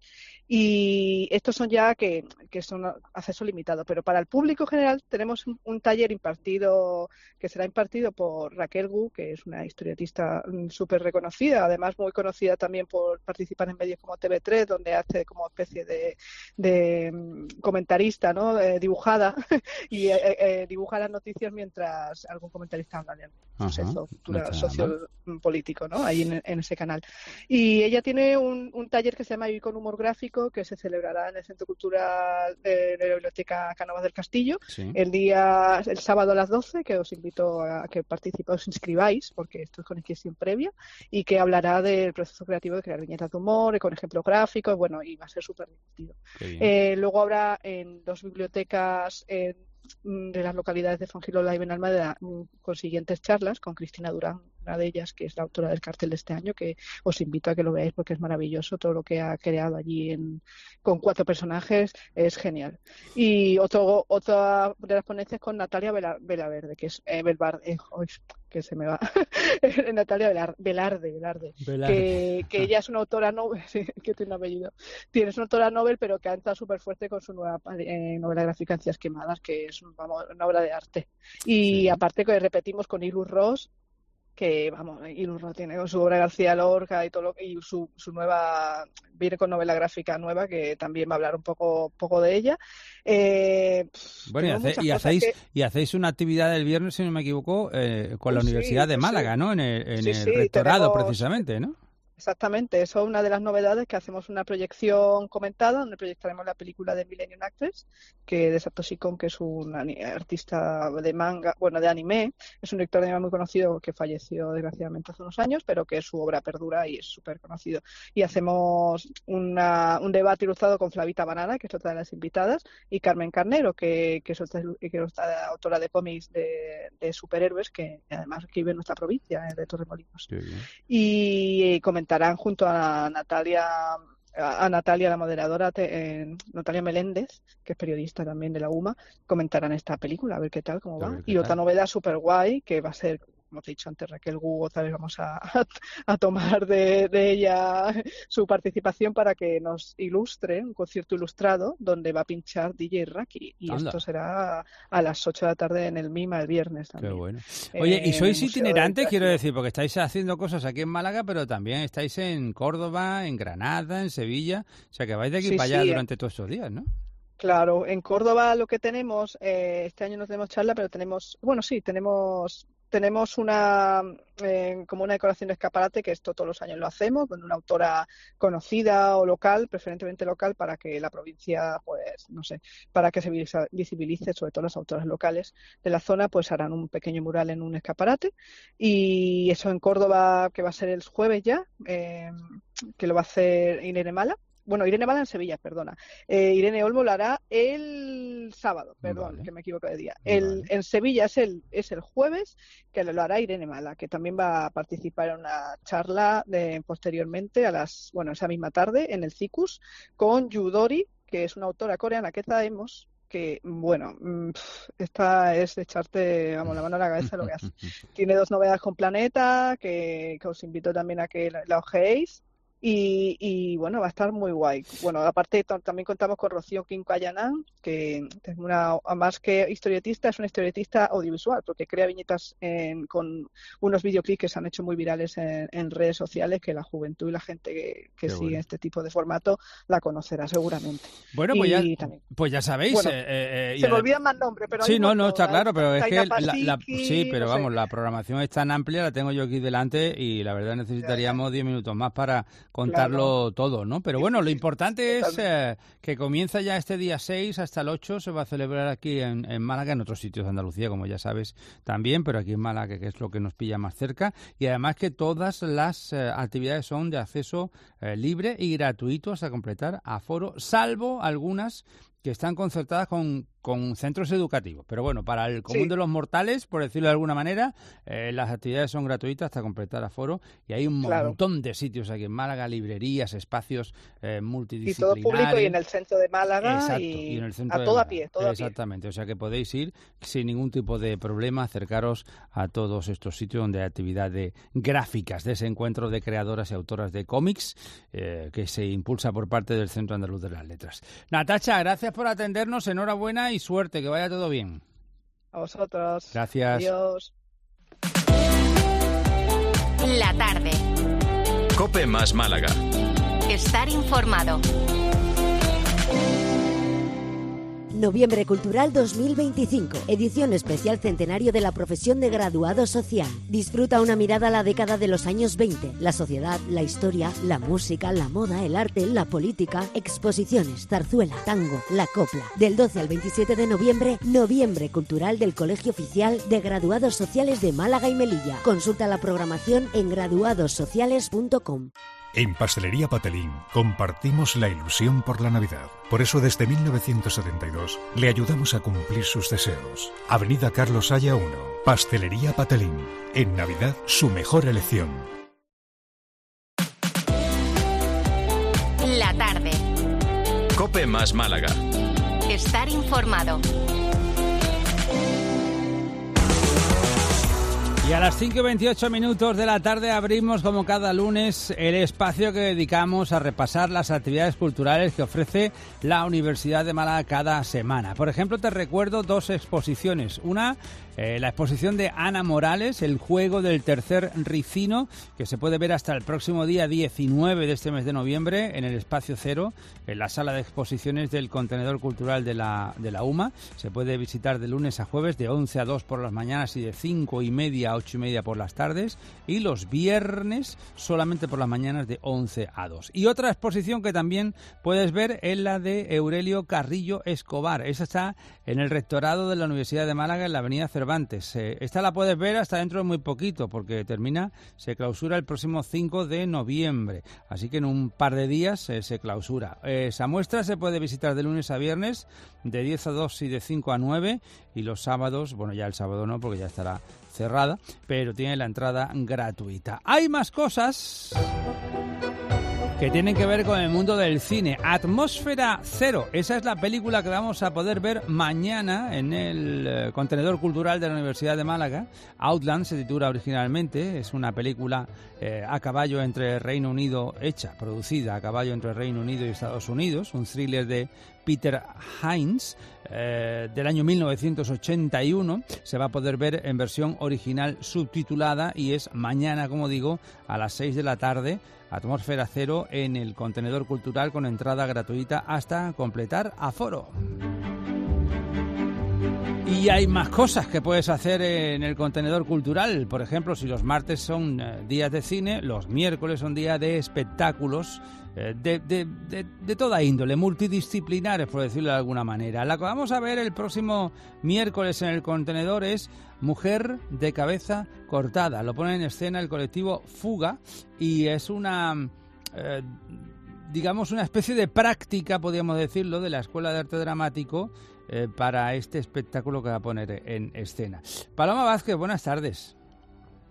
Y estos son ya que, que son acceso limitado. Pero para el público general tenemos un, un taller impartido, que será impartido por Raquel Gu, que es una historietista súper reconocida, además muy conocida también por participar en medios como T V tres, donde hace como especie de, de comentarista, ¿no? Eh, dibujada y eh, eh, dibuja las noticias mientras algún comentarista habla de suceso sociopolítico, ¿no? Ahí en, en ese canal. Y ella tiene un, un taller que se llama Vivir con Humor Gráfico, que se celebrará en el Centro Cultural de, de la Biblioteca Cánovas del Castillo, sí. el día, el sábado a las doce, que os invito a que participéis, os inscribáis, porque esto es con inscripción previa, y que hablará del proceso creativo de crear viñetas de humor, con ejemplos gráficos, bueno, y va a ser súper divertido. Eh, luego habrá en dos bibliotecas en de las localidades de Fuengirola y Benalmádena con siguientes charlas con Cristina Durán, una de ellas que es la autora del cartel de este año, que os invito a que lo veáis porque es maravilloso todo lo que ha creado allí en, con cuatro personajes, es genial. Y otro otra de las ponencias con Natalia Vela, Velaverde, que es eh, Belvar, eh, oh, que se me va Natalia Velar, Velarde, Velarde, Velarde. Que, que ella es una autora Nobel, sí, que tiene un apellido, tiene es una autora Nobel, pero que ha entrado súper fuerte con su nueva eh, novela gráfica Encías Quemadas, que es vamos, una obra de arte. Y sí. Aparte que repetimos con Ilus Ross, que vamos, Ilus Ross tiene con su obra García Lorca y todo lo, y su, su nueva, viene con novela gráfica nueva que también va a hablar un poco, poco de ella. Eh, bueno, y, hace, y hacéis que... y hacéis una actividad el viernes, si no me equivoco, eh, con la sí, Universidad de Málaga, sí. ¿no? En el, en sí, el sí, rectorado, tenemos... precisamente, ¿no? Exactamente, eso es una de las novedades, que hacemos una proyección comentada, donde proyectaremos la película de Millennium Actress, que de Satoshi Kon, que es un artista de manga, bueno, de anime, es un director de anime muy conocido que falleció desgraciadamente hace unos años, pero que su obra perdura y es súper conocido. Y hacemos una, un debate ilustrado con Flavita Banana, que es otra de las invitadas, y Carmen Carnero, que, que es otra, que es otra autora de cómics de, de superhéroes, que además que vive en nuestra provincia, de Torremolinos. Sí, y comentar Comentarán junto a Natalia, a Natalia, la moderadora, eh, Natalia Meléndez, que es periodista también de la U M A, comentarán esta película, a ver qué tal, cómo va. Y otra novedad súper guay, que va a ser, como te he dicho antes, Raquel Gu, otra vez vamos a, a, a tomar de, de ella su participación para que nos ilustre un concierto ilustrado donde va a pinchar D J Raki. Y Anda. Esto será a las ocho de la tarde en el MIMA el viernes también. Qué bueno. Oye, ¿y sois eh, itinerantes? Quiero decir, porque estáis haciendo cosas aquí en Málaga, pero también estáis en Córdoba, en Granada, en Sevilla. O sea, que vais de aquí sí, para allá sí, durante todos estos días, ¿no? Claro, en Córdoba lo que tenemos, eh, este año no tenemos charla, pero tenemos, bueno, sí, tenemos... Tenemos una eh, como una decoración de escaparate, que esto todos los años lo hacemos, con una autora conocida o local, preferentemente local, para que la provincia, pues, no sé, para que se visibilice, sobre todo las autoras locales de la zona, pues harán un pequeño mural en un escaparate. Y eso en Córdoba, que va a ser el jueves ya, eh, que lo va a hacer Irene Mala. Bueno, Irene Mala en Sevilla, perdona. Eh, Irene Olmo lo hará el sábado, perdón, vale. que me equivoco de día. El, vale. En Sevilla es el es el jueves, que lo hará Irene Mala, que también va a participar en una charla de, posteriormente, a las bueno esa misma tarde, en el C I C U S, con Yudori, que es una autora coreana que traemos, que, bueno, esta es de echarte, vamos, la mano a la cabeza lo que hace. Tiene dos novedades con Planeta, que, que os invito también a que la, la ojeéis. Y, y bueno, va a estar muy guay. Bueno, aparte t- también contamos con Rocío Quincayanán, que es una, más que historietista, es una historietista audiovisual, porque crea viñetas en, con unos videoclips que se han hecho muy virales en, en redes sociales, que la juventud y la gente que, que sigue bueno. este tipo de formato la conocerá seguramente. Bueno, pues, ya, pues ya sabéis. Bueno, eh, eh, se me olvidan más nombres, pero sí, hay no, un no, está claro, pero es que la, la, sí, pero no vamos, sé. la programación es tan amplia, la tengo yo aquí delante y la verdad necesitaríamos diez minutos más para contarlo claro. todo, ¿no? Pero bueno, lo importante es eh, que comienza ya este día seis hasta el ocho, se va a celebrar aquí en, en Málaga, en otros sitios de Andalucía, como ya sabes también, pero aquí en Málaga, que es lo que nos pilla más cerca, y además que todas las eh, actividades son de acceso eh, libre y gratuito hasta completar aforo, salvo algunas que están concertadas con, con centros educativos. Pero bueno, para el común sí. de los mortales, por decirlo de alguna manera, eh, las actividades son gratuitas hasta completar aforo y hay un claro. montón de sitios aquí en Málaga, librerías, espacios eh, multidisciplinarios. Y todo público y en el centro de Málaga. Exacto, y, y en el centro a de todo Málaga. a pie, todo Exactamente, a pie. O sea que podéis ir sin ningún tipo de problema, acercaros a todos estos sitios donde hay actividad de gráficas, de ese encuentro de creadoras y autoras de cómics eh, que se impulsa por parte del Centro Andaluz de las Letras. Natacha, gracias por atendernos, enhorabuena y suerte, que vaya todo bien. A vosotros. Gracias. Adiós. La tarde. COPE más Málaga. Estar informado. Noviembre Cultural dos mil veinticinco, edición especial centenario de la profesión de graduado social. Disfruta una mirada a la década de los años veinte, la sociedad, la historia, la música, la moda, el arte, la política, exposiciones, zarzuela, tango, la copla. Del doce al veintisiete de noviembre, Noviembre Cultural del Colegio Oficial de Graduados Sociales de Málaga y Melilla. Consulta la programación en graduados sociales punto com. En Pastelería Patelín compartimos la ilusión por la Navidad. Por eso desde mil novecientos setenta y dos le ayudamos a cumplir sus deseos. Avenida Carlos Haya uno. Pastelería Patelín. En Navidad su mejor elección. La tarde. COPE más Málaga. Estar informado. Y a las cinco y veintiocho minutos de la tarde abrimos, como cada lunes, el espacio que dedicamos a repasar las actividades culturales que ofrece la Universidad de Málaga cada semana. Por ejemplo, te recuerdo dos exposiciones. Una, eh, la exposición de Ana Morales, El juego del tercer ricino, que se puede ver hasta el próximo día diecinueve de este mes de noviembre en el Espacio Cero, en la sala de exposiciones del Contenedor Cultural de la, de la UMA. Se puede visitar de lunes a jueves, de once a dos por las mañanas y de cinco y media a ocho y media por las tardes, y los viernes solamente por las mañanas de once a dos. Y otra exposición que también puedes ver es la de Aurelio Carrillo Escobar. Esa está en el rectorado de la Universidad de Málaga, en la avenida Cervantes. Eh, esta la puedes ver hasta dentro de muy poquito, porque termina, se clausura el próximo cinco de noviembre. Así que en un par de días eh, se clausura. Eh, esa muestra se puede visitar de lunes a viernes, de diez a dos y de cinco a nueve, y los sábados, bueno, ya el sábado no, porque ya estará cerrada, pero tiene la entrada gratuita. Hay más cosas que tienen que ver con el mundo del cine. Atmósfera Cero, esa es la película que vamos a poder ver mañana en el eh, Contenedor Cultural de la Universidad de Málaga. Outland se titula originalmente, es una película eh, a caballo entre Reino Unido, hecha, producida a caballo entre Reino Unido y Estados Unidos, un thriller de Peter Hines, eh, del año mil novecientos ochenta y uno. Se va a poder ver en versión original subtitulada y es mañana, como digo, a las seis de la tarde. Atmósfera Cero en el Contenedor Cultural con entrada gratuita hasta completar aforo. Y hay más cosas que puedes hacer en el Contenedor Cultural. Por ejemplo, si los martes son eh, días de cine, los miércoles son días de espectáculos eh, de, de, de, de toda índole, multidisciplinares, por decirlo de alguna manera. La que vamos a ver el próximo miércoles en el Contenedor es Mujer de cabeza cortada. Lo pone en escena el colectivo Fuga y es una... Eh, digamos, una especie de práctica, podríamos decirlo, de la Escuela de Arte Dramático eh, para este espectáculo que va a poner en escena. Paloma Vázquez, buenas tardes.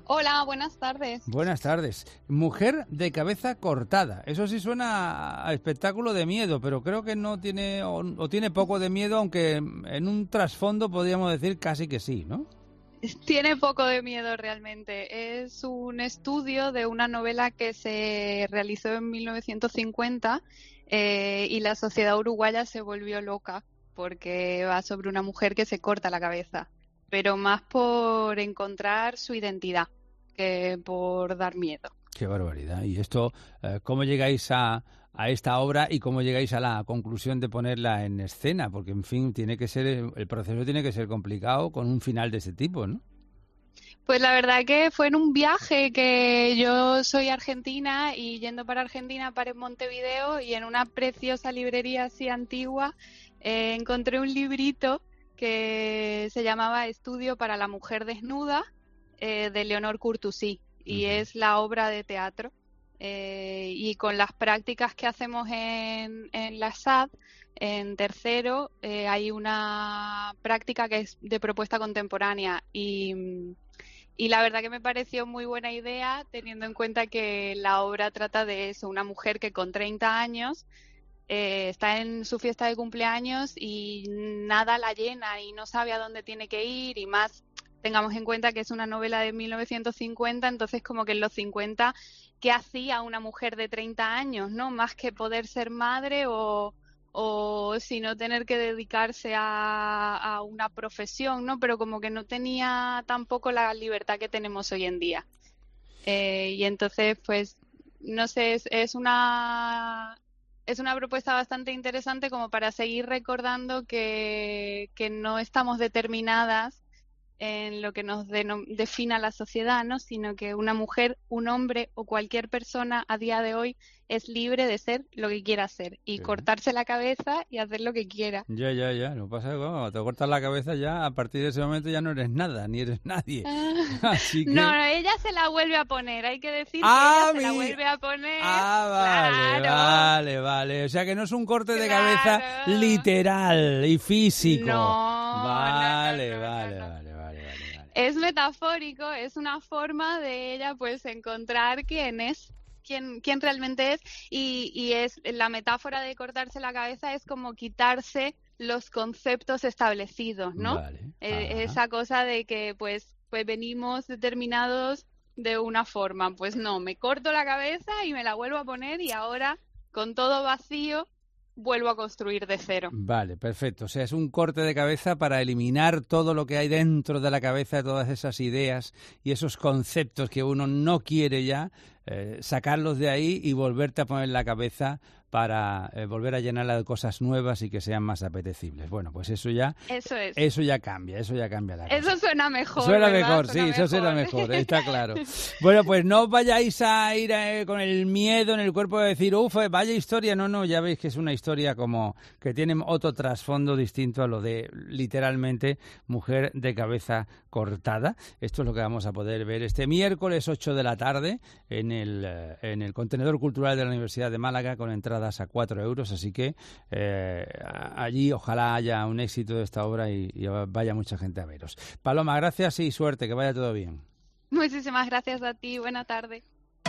Hola, buenas tardes. Buenas tardes. Mujer de cabeza cortada. Eso sí suena a espectáculo de miedo, pero creo que no tiene, o, o tiene poco de miedo, aunque en un trasfondo podríamos decir casi que sí, ¿no? Tiene poco de miedo realmente. Es un estudio de una novela que se realizó en mil novecientos cincuenta eh, y la sociedad uruguaya se volvió loca porque va sobre una mujer que se corta la cabeza, pero más por encontrar su identidad que por dar miedo. Qué barbaridad. ¿Y esto, eh, cómo llegáis a, a esta obra y cómo llegáis a la conclusión de ponerla en escena? Porque, en fin, tiene que ser el proceso tiene que ser complicado con un final de ese tipo, ¿no? Pues la verdad que fue en un viaje que yo soy argentina y yendo para Argentina paré en Montevideo y en una preciosa librería así antigua eh, encontré un librito que se llamaba Estudio para la mujer desnuda eh, de Leonor Courtousí y uh-huh. es la obra de teatro eh, y con las prácticas que hacemos en, en la S A D en tercero eh, hay una práctica que es de propuesta contemporánea y, y la verdad que me pareció muy buena idea teniendo en cuenta que la obra trata de eso, una mujer que con treinta años eh, está en su fiesta de cumpleaños y nada la llena y no sabe a dónde tiene que ir y más tengamos en cuenta que es una novela de mil novecientos cincuenta, entonces como que en los cincuenta, ¿qué hacía una mujer de treinta años, no? Más que poder ser madre o, o sino tener que dedicarse a, a una profesión, ¿no? Pero como que no tenía tampoco la libertad que tenemos hoy en día. Eh, y entonces, pues, no sé, es, es una... Es una propuesta bastante interesante como para seguir recordando que, que no estamos determinadas en lo que nos denom- defina la sociedad, ¿no? Sino que una mujer, un hombre o cualquier persona a día de hoy es libre de ser lo que quiera hacer y sí. cortarse la cabeza y hacer lo que quiera. Ya, ya, ya. Lo que pasa es que cuando te cortas la cabeza ya, a partir de ese momento ya no eres nada, ni eres nadie. Así que... No, no, ella se la vuelve a poner, hay que decir ah, que ella mi... se la vuelve a poner. Ah, vale, claro. vale, vale. O sea que no es un corte de claro. cabeza literal y físico. No, vale, no, no, no, vale, no, no. vale. Es metafórico, es una forma de ella pues encontrar quién es, quién, quién realmente es y, y es la metáfora de cortarse la cabeza es como quitarse los conceptos establecidos, ¿no? Vale. Eh, esa cosa de que pues, pues venimos determinados de una forma, pues no, me corto la cabeza y me la vuelvo a poner y ahora con todo vacío vuelvo a construir de cero. Vale, perfecto. O sea, es un corte de cabeza para eliminar todo lo que hay dentro de la cabeza, todas esas ideas y esos conceptos que uno no quiere ya, eh, sacarlos de ahí y volverte a poner la cabeza para eh, volver a llenarla de cosas nuevas y que sean más apetecibles. Bueno, pues eso ya eso, es. eso ya cambia, eso ya cambia la cosa. Eso suena mejor, Suena ¿verdad? mejor, suena sí, mejor. eso suena mejor, está claro. Bueno, pues no vayáis a ir eh, con el miedo en el cuerpo de decir, uff, vaya historia, no, no, ya veis que es una historia como que tiene otro trasfondo distinto a lo de literalmente mujer de cabeza cortada. Esto es lo que vamos a poder ver este miércoles ocho de la tarde en el, eh, en el Contenedor Cultural de la Universidad de Málaga con entradas a cuatro euros, así que eh, allí ojalá haya un éxito de esta obra y, y vaya mucha gente a veros. Paloma, gracias y suerte, que vaya todo bien. Muchísimas gracias a ti, buena tarde.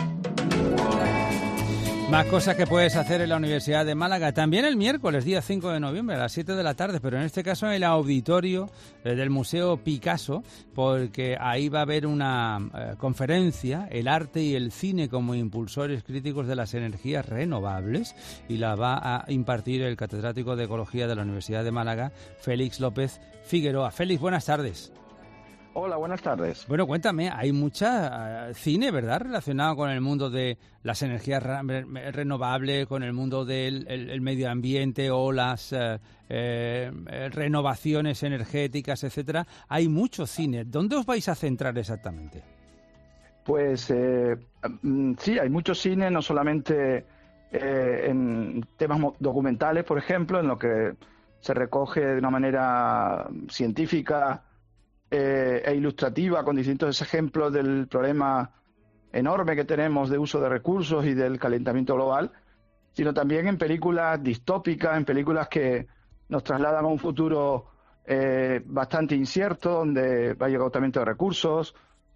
Más cosas que puedes hacer en la Universidad de Málaga. También el miércoles, día cinco de noviembre, a las siete de la tarde, pero en este caso en el auditorio eh, del Museo Picasso, porque ahí va a haber una eh, conferencia, el arte y el cine como impulsores críticos de las energías renovables, y la va a impartir el catedrático de Ecología de la Universidad de Málaga, Félix López Figueroa. Félix, buenas tardes. Hola, buenas tardes. Bueno, cuéntame, hay mucha uh, cine, ¿verdad?, relacionado con el mundo de las energías re- renovables, con el mundo del el, el medio ambiente o las uh, eh, renovaciones energéticas, etcétera. Hay mucho cine. ¿Dónde os vais a centrar exactamente? Pues eh, sí, hay mucho cine, no solamente eh, en temas documentales, por ejemplo, en lo que se recoge de una manera científica Eh, e ilustrativa con distintos ejemplos del problema enorme que tenemos de uso de recursos y del calentamiento global, sino también en películas distópicas, en películas que nos trasladan a un futuro eh, bastante incierto, donde hay agotamiento de recursos,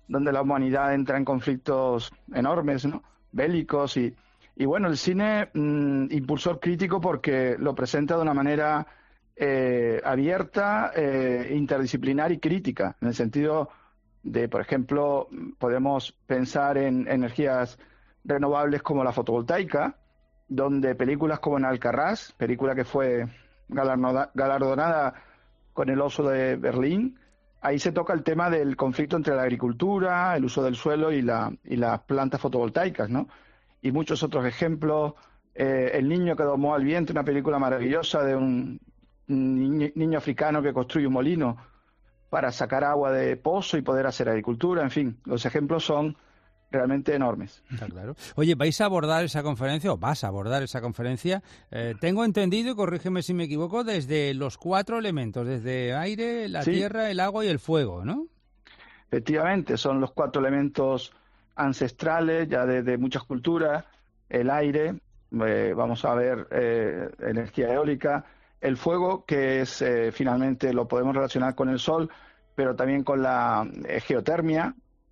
donde la humanidad entra en conflictos enormes, ¿no? Bélicos y, y bueno, el cine mmm, impulsor crítico porque lo presenta de una manera eh, abierta, eh, interdisciplinar y crítica, en el sentido de, por ejemplo, podemos pensar en energías renovables como la fotovoltaica, donde películas como En Alcarrás, película que fue galardonada con el Oso de Berlín, ahí se toca el tema del conflicto entre la agricultura, el uso del suelo y, la, y las plantas fotovoltaicas, ¿no? Y muchos otros ejemplos. Eh, El niño que domó al viento, una película maravillosa de un, un niño, niño africano que construye un molino para sacar agua de pozo y poder hacer agricultura. En fin, los ejemplos son realmente enormes. Está claro. Oye, ¿vais a abordar esa conferencia o vas a abordar esa conferencia? Eh, tengo entendido, y corrígeme si me equivoco, desde los cuatro elementos, desde aire, la sí. tierra, el agua y el fuego, ¿no? Efectivamente, son los cuatro elementos ancestrales ya de, de muchas culturas. El aire, eh, vamos a ver eh, energía eólica, el fuego, que es eh, finalmente lo podemos relacionar con el sol, pero también con la eh, geotermia.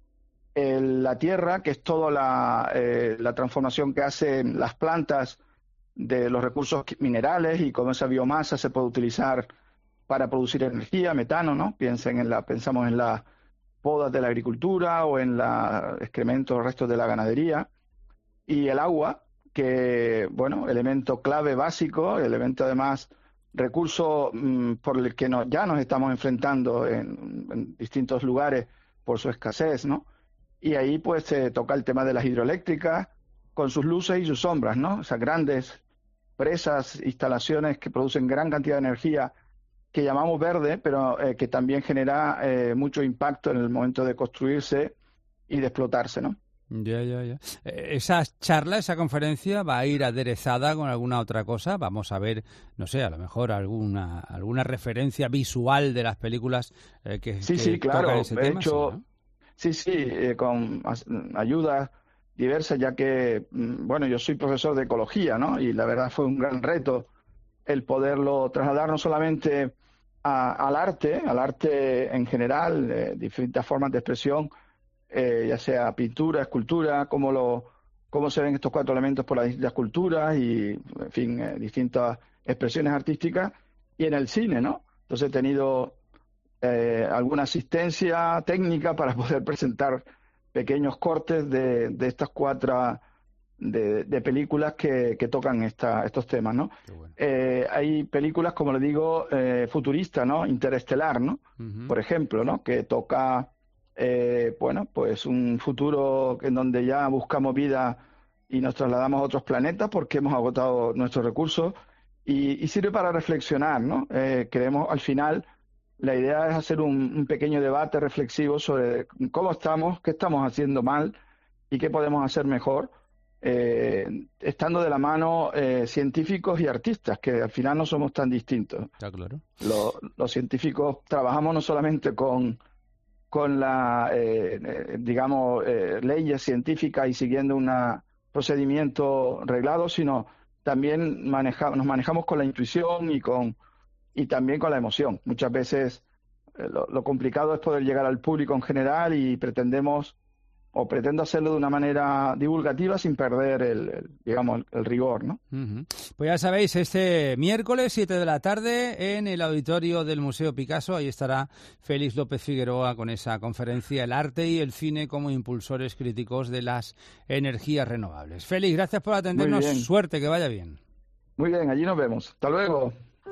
El, la tierra, que es toda la, eh, la transformación que hacen las plantas de los recursos minerales y cómo esa biomasa se puede utilizar para producir energía, metano, ¿no? Piensen en la, pensamos en las podas de la agricultura o en los excrementos, restos de la ganadería. Y el agua, que, bueno, elemento clave básico, elemento además, recurso mmm, por el que no, ya nos estamos enfrentando en, en distintos lugares por su escasez, ¿no? Y ahí pues se toca el tema de las hidroeléctricas con sus luces y sus sombras, ¿no? Esas grandes presas, instalaciones que producen gran cantidad de energía que llamamos verde, pero eh, que también genera eh, mucho impacto en el momento de construirse y de explotarse, ¿no? Ya, ya, ya. Esa charla, esa conferencia va a ir aderezada con alguna otra cosa. Vamos a ver, no sé, a lo mejor alguna alguna referencia visual de las películas eh, que, sí, que sí, claro. tocan ese He tema. hecho, ¿sí, ¿no? sí, sí, eh, con ayudas diversas, ya que, bueno, yo soy profesor de ecología, ¿no? Y la verdad fue un gran reto el poderlo trasladar no solamente a, al arte, al arte en general, eh, distintas formas de expresión, eh, ya sea pintura, escultura, cómo, lo, cómo se ven estos cuatro elementos por las distintas culturas y, en fin, eh, distintas expresiones artísticas, y en el cine, ¿no? Entonces he tenido eh, alguna asistencia técnica para poder presentar pequeños cortes de, de estas cuatro de, de películas que, que tocan esta, estos temas, ¿no? Bueno. Eh, hay películas, como le digo, eh, futuristas, ¿no? Interestelar, ¿no? Uh-huh. Por ejemplo, ¿no? Que toca, eh, bueno, pues un futuro en donde ya buscamos vida y nos trasladamos a otros planetas porque hemos agotado nuestros recursos y, y sirve para reflexionar, ¿no? Eh, creemos, al final, la idea es hacer un, un pequeño debate reflexivo sobre cómo estamos, qué estamos haciendo mal y qué podemos hacer mejor, eh, estando de la mano eh, científicos y artistas, que al final no somos tan distintos. Está claro. Los, los científicos trabajamos no solamente con, con la, eh, eh, digamos, eh, leyes científicas y siguiendo un procedimiento reglado, sino también maneja, nos manejamos con la intuición y con y también con la emoción. Muchas veces eh, lo, lo complicado es poder llegar al público en general y pretendemos o pretendo hacerlo de una manera divulgativa sin perder el, el digamos, el, el rigor, ¿no? Uh-huh. Pues ya sabéis, este miércoles, siete de la tarde, en el auditorio del Museo Picasso, ahí estará Félix López Figueroa con esa conferencia, El arte y el cine como impulsores críticos de las energías renovables. Félix, gracias por atendernos. Suerte, que vaya bien. Muy bien, allí nos vemos. Hasta luego.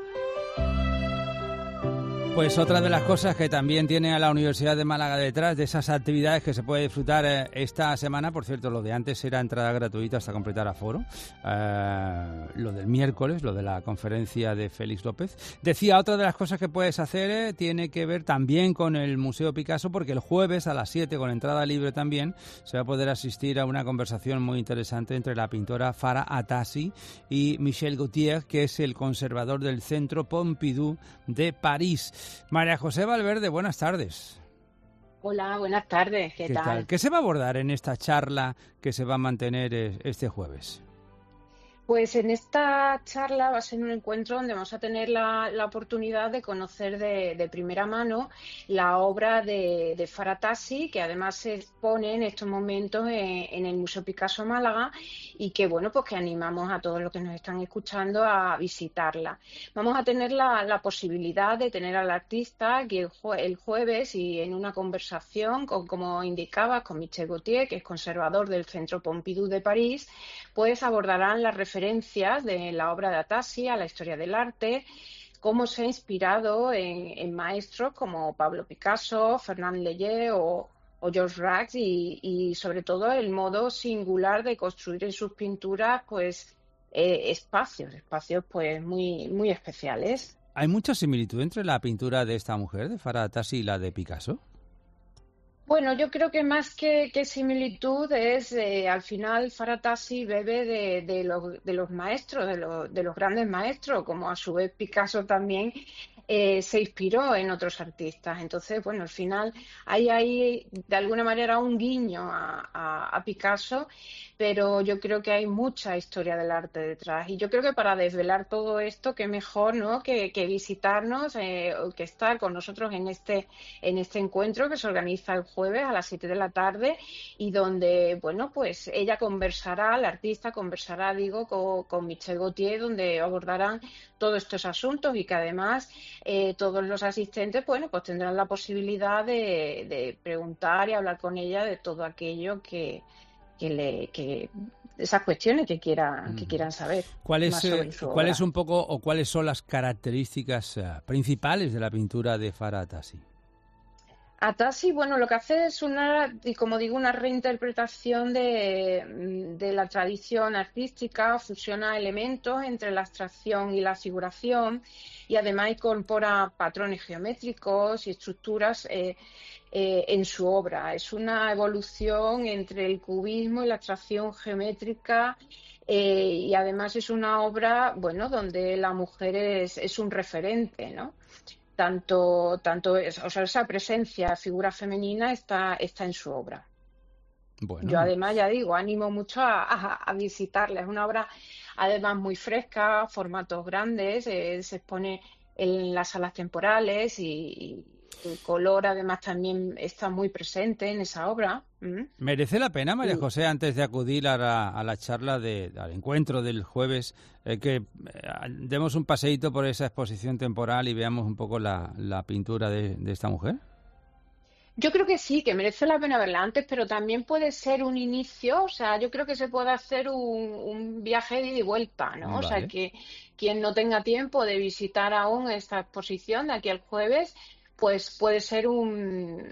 Pues otra de las cosas que también tiene a la Universidad de Málaga detrás de esas actividades que se puede disfrutar eh, esta semana, por cierto, lo de antes era entrada gratuita hasta completar aforo, eh, lo del miércoles, lo de la conferencia de Félix López. Decía, otra de las cosas que puedes hacer eh, tiene que ver también con el Museo Picasso, porque el jueves a las siete, con entrada libre también, se va a poder asistir a una conversación muy interesante entre la pintora Farah Atassi y Michel Gauthier, que es el conservador del Centro Pompidou de París. María José Valverde, buenas tardes. Hola, buenas tardes. ¿Qué, ¿Qué tal? tal? ¿Qué se va a abordar en esta charla que se va a mantener este jueves? Pues en esta charla va a ser un encuentro donde vamos a tener la, la oportunidad de conocer de, de primera mano la obra de, de Farah Tassi, que además se expone en estos momentos en, en el Museo Picasso Málaga y que, bueno, pues que animamos a todos los que nos están escuchando a visitarla. Vamos a tener la, la posibilidad de tener al artista aquí el, jue, el jueves y en una conversación, con, como indicaba, con Michel Gauthier, que es conservador del Centro Pompidou de París, pues abordarán las referencias de la obra de Atassi a la historia del arte, cómo se ha inspirado en, en maestros como Pablo Picasso, Fernand Léger o, o Georges Braque y, y sobre todo el modo singular de construir en sus pinturas pues eh, espacios, espacios pues muy, muy especiales. ¿Hay mucha similitud entre la pintura de esta mujer, de Farah Tassi, y la de Picasso? Bueno, yo creo que más que, que similitud es, eh, al final, Farah Tassi bebe de, de, los, de los maestros, de los, de los grandes maestros, como a su vez Picasso también eh, se inspiró en otros artistas. Entonces, bueno, al final hay ahí, de alguna manera, un guiño a, a, a Picasso, pero yo creo que hay mucha historia del arte detrás. Y yo creo que para desvelar todo esto, qué mejor, ¿no?, que, que visitarnos, eh, o que estar con nosotros en este, en este encuentro que se organiza el jueves a las siete de la tarde y donde, bueno, pues ella conversará, la artista conversará, digo, con, con Michel Gauthier, donde abordarán todos estos asuntos y que además eh, todos los asistentes, bueno, pues tendrán la posibilidad de, de preguntar y hablar con ella de todo aquello que que le que esas cuestiones que quieran que quieran saber. ¿Cuál es eh, cuál es un poco o cuáles son las características uh, principales de la pintura de Farah Tassi? Atassi, bueno, lo que hace es una, y como digo, una reinterpretación de, de la tradición artística, fusiona elementos entre la abstracción y la figuración y además incorpora patrones geométricos y estructuras eh, eh, en su obra. Es una evolución entre el cubismo y la abstracción geométrica eh, y además es una obra, bueno, donde la mujer es, es un referente, ¿no? Tanto, tanto o sea, esa presencia, figura femenina está, está en su obra. Bueno. Yo además, ya digo, animo mucho a, a, a visitarla. Es una obra además muy fresca, formatos grandes, eh, se expone en las salas temporales y, y el color además también está muy presente en esa obra. ¿Mm? ¿Merece la pena, María José, antes de acudir a la, a la charla, de, al encuentro del jueves, eh, que eh, demos un paseíto por esa exposición temporal y veamos un poco la, la pintura de, de esta mujer? Yo creo que sí, que merece la pena verla antes, pero también puede ser un inicio, o sea, yo creo que se puede hacer un, un viaje de ida y vuelta, ¿no? Vale. O sea, que quien no tenga tiempo de visitar aún esta exposición de aquí al jueves, pues puede ser un,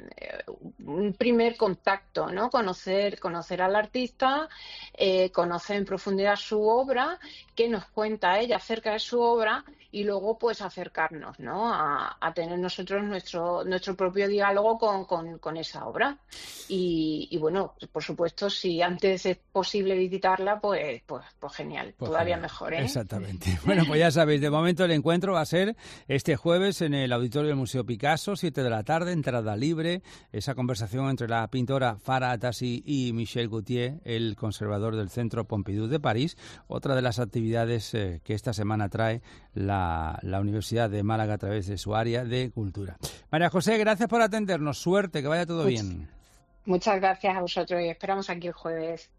un primer contacto, ¿no? Conocer, conocer al artista, eh, conocer en profundidad su obra, qué nos cuenta ella acerca de su obra y luego pues acercarnos, ¿no? A, a tener nosotros nuestro nuestro propio diálogo con, con, con esa obra. Y, y bueno, por supuesto, si antes es posible visitarla, pues pues, pues genial, pues todavía genial. Mejor, ¿eh? Exactamente. Bueno, pues ya sabéis, de momento el encuentro va a ser este jueves en el auditorio del Museo Picasso, siete de la tarde, entrada libre, esa conversación entre la pintora Farah Tassi y Michel Gauthier, el conservador del Centro Pompidou de París, otra de las actividades eh, que esta semana trae la, la Universidad de Málaga a través de su área de cultura. María José, gracias por atendernos, suerte, que vaya todo Muchas, bien. Muchas gracias a vosotros y esperamos aquí el jueves.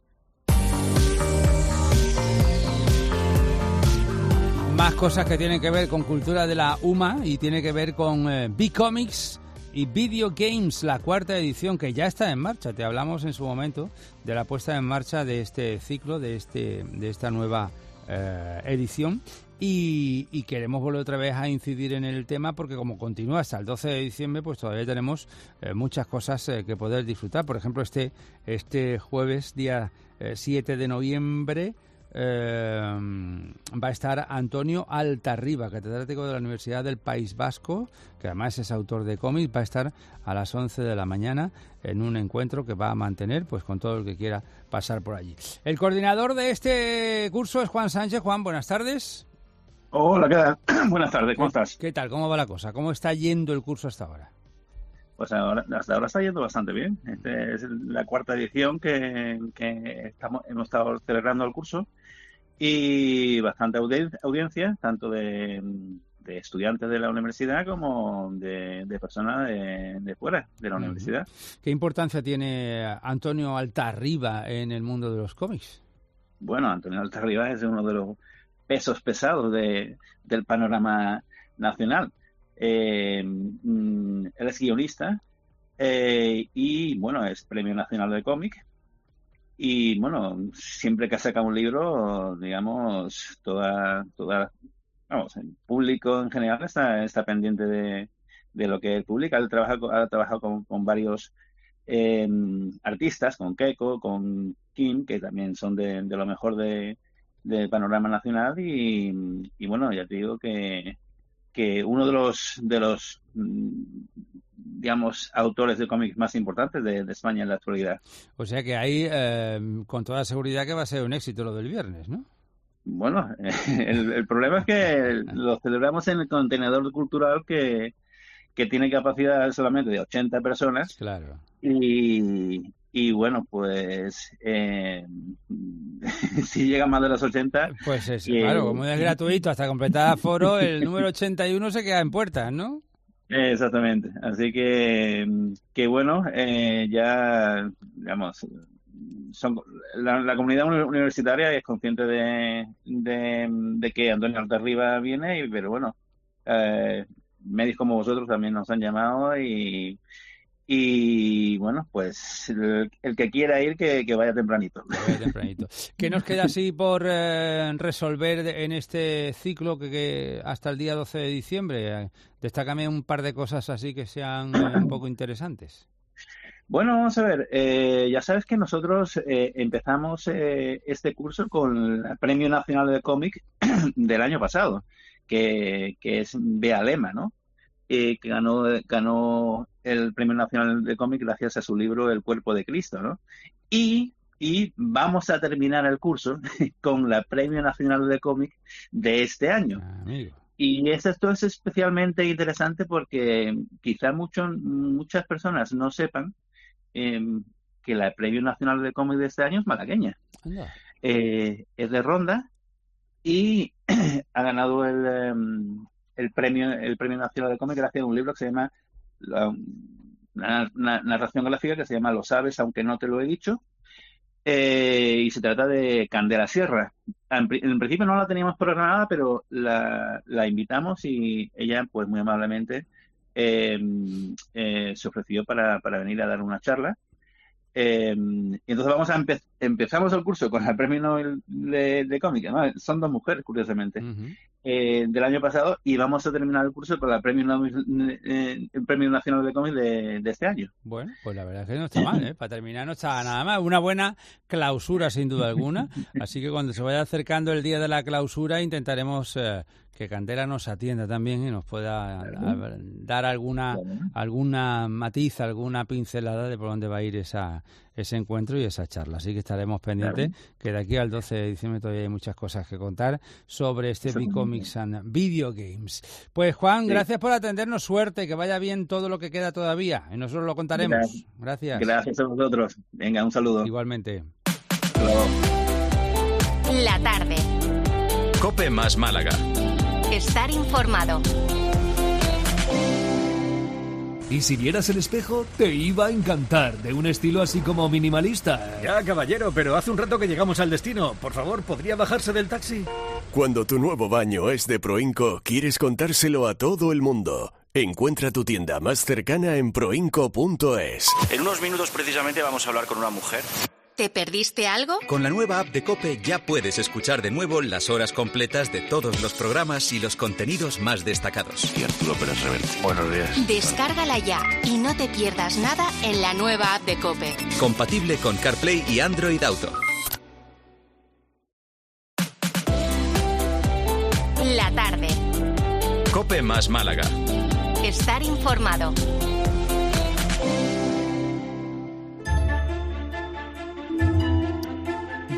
Más cosas que tienen que ver con cultura de la U M A y tiene que ver con eh, B-Comics y Video Games, la cuarta edición que ya está en marcha. Te hablamos en su momento de la puesta en marcha de este ciclo, de este de esta nueva eh, edición y, y queremos volver otra vez a incidir en el tema porque como continúa hasta el doce de diciembre, pues todavía tenemos eh, muchas cosas eh, que poder disfrutar. Por ejemplo, este, este jueves, día eh, siete de noviembre, Eh, va a estar Antonio Altarriba, catedrático de la Universidad del País Vasco, que además es autor de cómics. Va a estar a las once de la mañana en un encuentro que va a mantener pues con todo el que quiera pasar por allí. El coordinador de este curso es Juan Sánchez. Juan, buenas tardes. Hola, ¿qué tal? Buenas tardes, ¿cómo estás? ¿Qué tal? ¿Cómo va la cosa? ¿Cómo está yendo el curso hasta ahora? Pues ahora, hasta ahora está yendo bastante bien. Esta es la cuarta edición que, que estamos, hemos estado celebrando el curso y bastante audien- audiencia, tanto de, de estudiantes de la universidad como de, de personas de, de fuera de la uh-huh. universidad. ¿Qué importancia tiene Antonio Altarriba en el mundo de los cómics? Bueno, Antonio Altarriba es uno de los pesos pesados de, del panorama nacional. Eh, mm, él es guionista eh, y, bueno, es Premio Nacional de Cómic. Y, bueno, siempre que saca un libro, digamos, toda, toda, vamos, el público en general está, está pendiente de, de lo que él publica. Él trabaja, ha trabajado con, con varios eh, artistas, con Keiko, con Kim, que también son de, de lo mejor de, del panorama nacional. Y, y, bueno, ya te digo que, que uno de los, de los digamos, autores de cómics más importantes de, de España en la actualidad. O sea que ahí, eh, con toda seguridad que va a ser un éxito lo del viernes, ¿no? Bueno, el, el problema es que lo celebramos en el contenedor cultural que, que tiene capacidad solamente de ochenta personas. Claro. Y, y bueno, pues eh, si llega más de los ochenta... Pues es, eh, claro, como es gratuito hasta completar aforo, el número ochenta y uno se queda en puertas, ¿no? Exactamente. Así que, que bueno, eh, ya, digamos, son, la, la comunidad universitaria es consciente de, de, de que Antonio Altarriba viene, pero bueno, eh, medios como vosotros también nos han llamado y, y bueno, pues el, el que quiera ir, que, que vaya tempranito. Que vaya tempranito. ¿Qué nos queda así por eh, resolver en este ciclo que, que hasta el día doce de diciembre? Destácame un par de cosas así que sean eh, un poco interesantes. Bueno, vamos a ver. Eh, ya sabes que nosotros eh, empezamos eh, este curso con el Premio Nacional de Cómic del año pasado, que, que es Bea Lema, ¿no? Eh, que ganó, ganó el Premio Nacional de Cómic gracias a su libro El Cuerpo de Cristo, ¿no? Y, y vamos a terminar el curso con la Premio Nacional de Cómic de este año. Amigo. Y esto es especialmente interesante porque quizá mucho, muchas personas no sepan eh, que la Premio Nacional de Cómic de este año es malagueña. Eh, es de Ronda y ha ganado el, um, el premio el premio Nacional de Cómic gracias a un libro que se llama la, una, una narración gráfica que se llama Lo sabes aunque no te lo he dicho. Eh, y se trata de Candela Sierra. En, en principio no la teníamos programada, pero la, la invitamos y ella, pues muy amablemente, eh, eh, se ofreció para, para venir a dar una charla. Eh, y entonces vamos a empe- empezamos el curso con el premio Nobel de, de cómic, ¿no? Son dos mujeres, curiosamente, uh-huh. eh, del año pasado, y vamos a terminar el curso con el premio Nobel, eh, el premio nacional de cómic de, de este año. Bueno, pues la verdad es que no está mal, ¿eh? Para terminar no está nada mal. Una buena clausura, sin duda alguna. Así que cuando se vaya acercando el día de la clausura intentaremos eh, que Candela nos atienda también y nos pueda a, a, dar alguna alguna matiz, alguna pincelada de por dónde va a ir esa ese encuentro y esa charla. Así que estaremos pendientes, claro, que de aquí al doce de diciembre todavía hay muchas cosas que contar sobre este Big Comics and Video Games. Pues Juan, sí, gracias por atendernos, suerte, que vaya bien todo lo que queda todavía y nosotros lo contaremos. Gracias. Gracias. Gracias a vosotros. Venga, un saludo. Igualmente. Hasta luego. La tarde. COPE más Málaga. Estar informado. Y si vieras el espejo, te iba a encantar, de un estilo así como minimalista. Ya, caballero, pero hace un rato que llegamos al destino. Por favor, ¿podría bajarse del taxi? Cuando tu nuevo baño es de Proinco, quieres contárselo a todo el mundo. Encuentra tu tienda más cercana en proinco punto es. En unos minutos precisamente vamos a hablar con una mujer. ¿Te perdiste algo? Con la nueva app de COPE ya puedes escuchar de nuevo las horas completas de todos los programas y los contenidos más destacados. Y Arturo Pérez Reverte. Buenos días. Descárgala ya y no te pierdas nada en la nueva app de COPE. Compatible con CarPlay y Android Auto. La tarde. COPE más Málaga. Estar informado.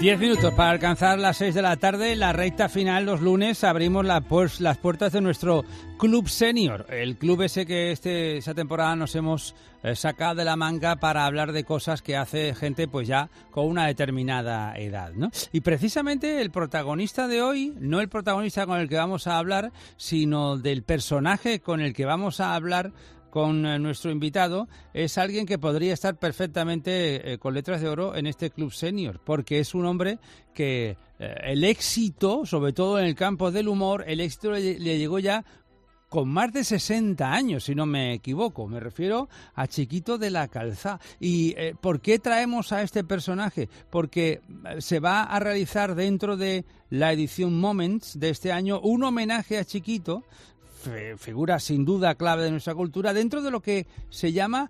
Diez minutos para alcanzar las seis de la tarde, la recta final. Los lunes abrimos la, pues, las puertas de nuestro Club Senior, el club ese que este, esa temporada nos hemos eh, sacado de la manga para hablar de cosas que hace gente pues ya con una determinada edad, ¿no? Y precisamente el protagonista de hoy, no el protagonista con el que vamos a hablar, sino del personaje con el que vamos a hablar con eh, nuestro invitado, es alguien que podría estar perfectamente eh, con letras de oro en este Club Senior, porque es un hombre que eh, el éxito, sobre todo en el campo del humor, el éxito le, le llegó ya con más de sesenta años, si no me equivoco. Me refiero a Chiquito de la Calzá. ¿Y eh, por qué traemos a este personaje? Porque se va a realizar dentro de la edición Moments de este año un homenaje a Chiquito, figura sin duda clave de nuestra cultura, dentro de lo que se llama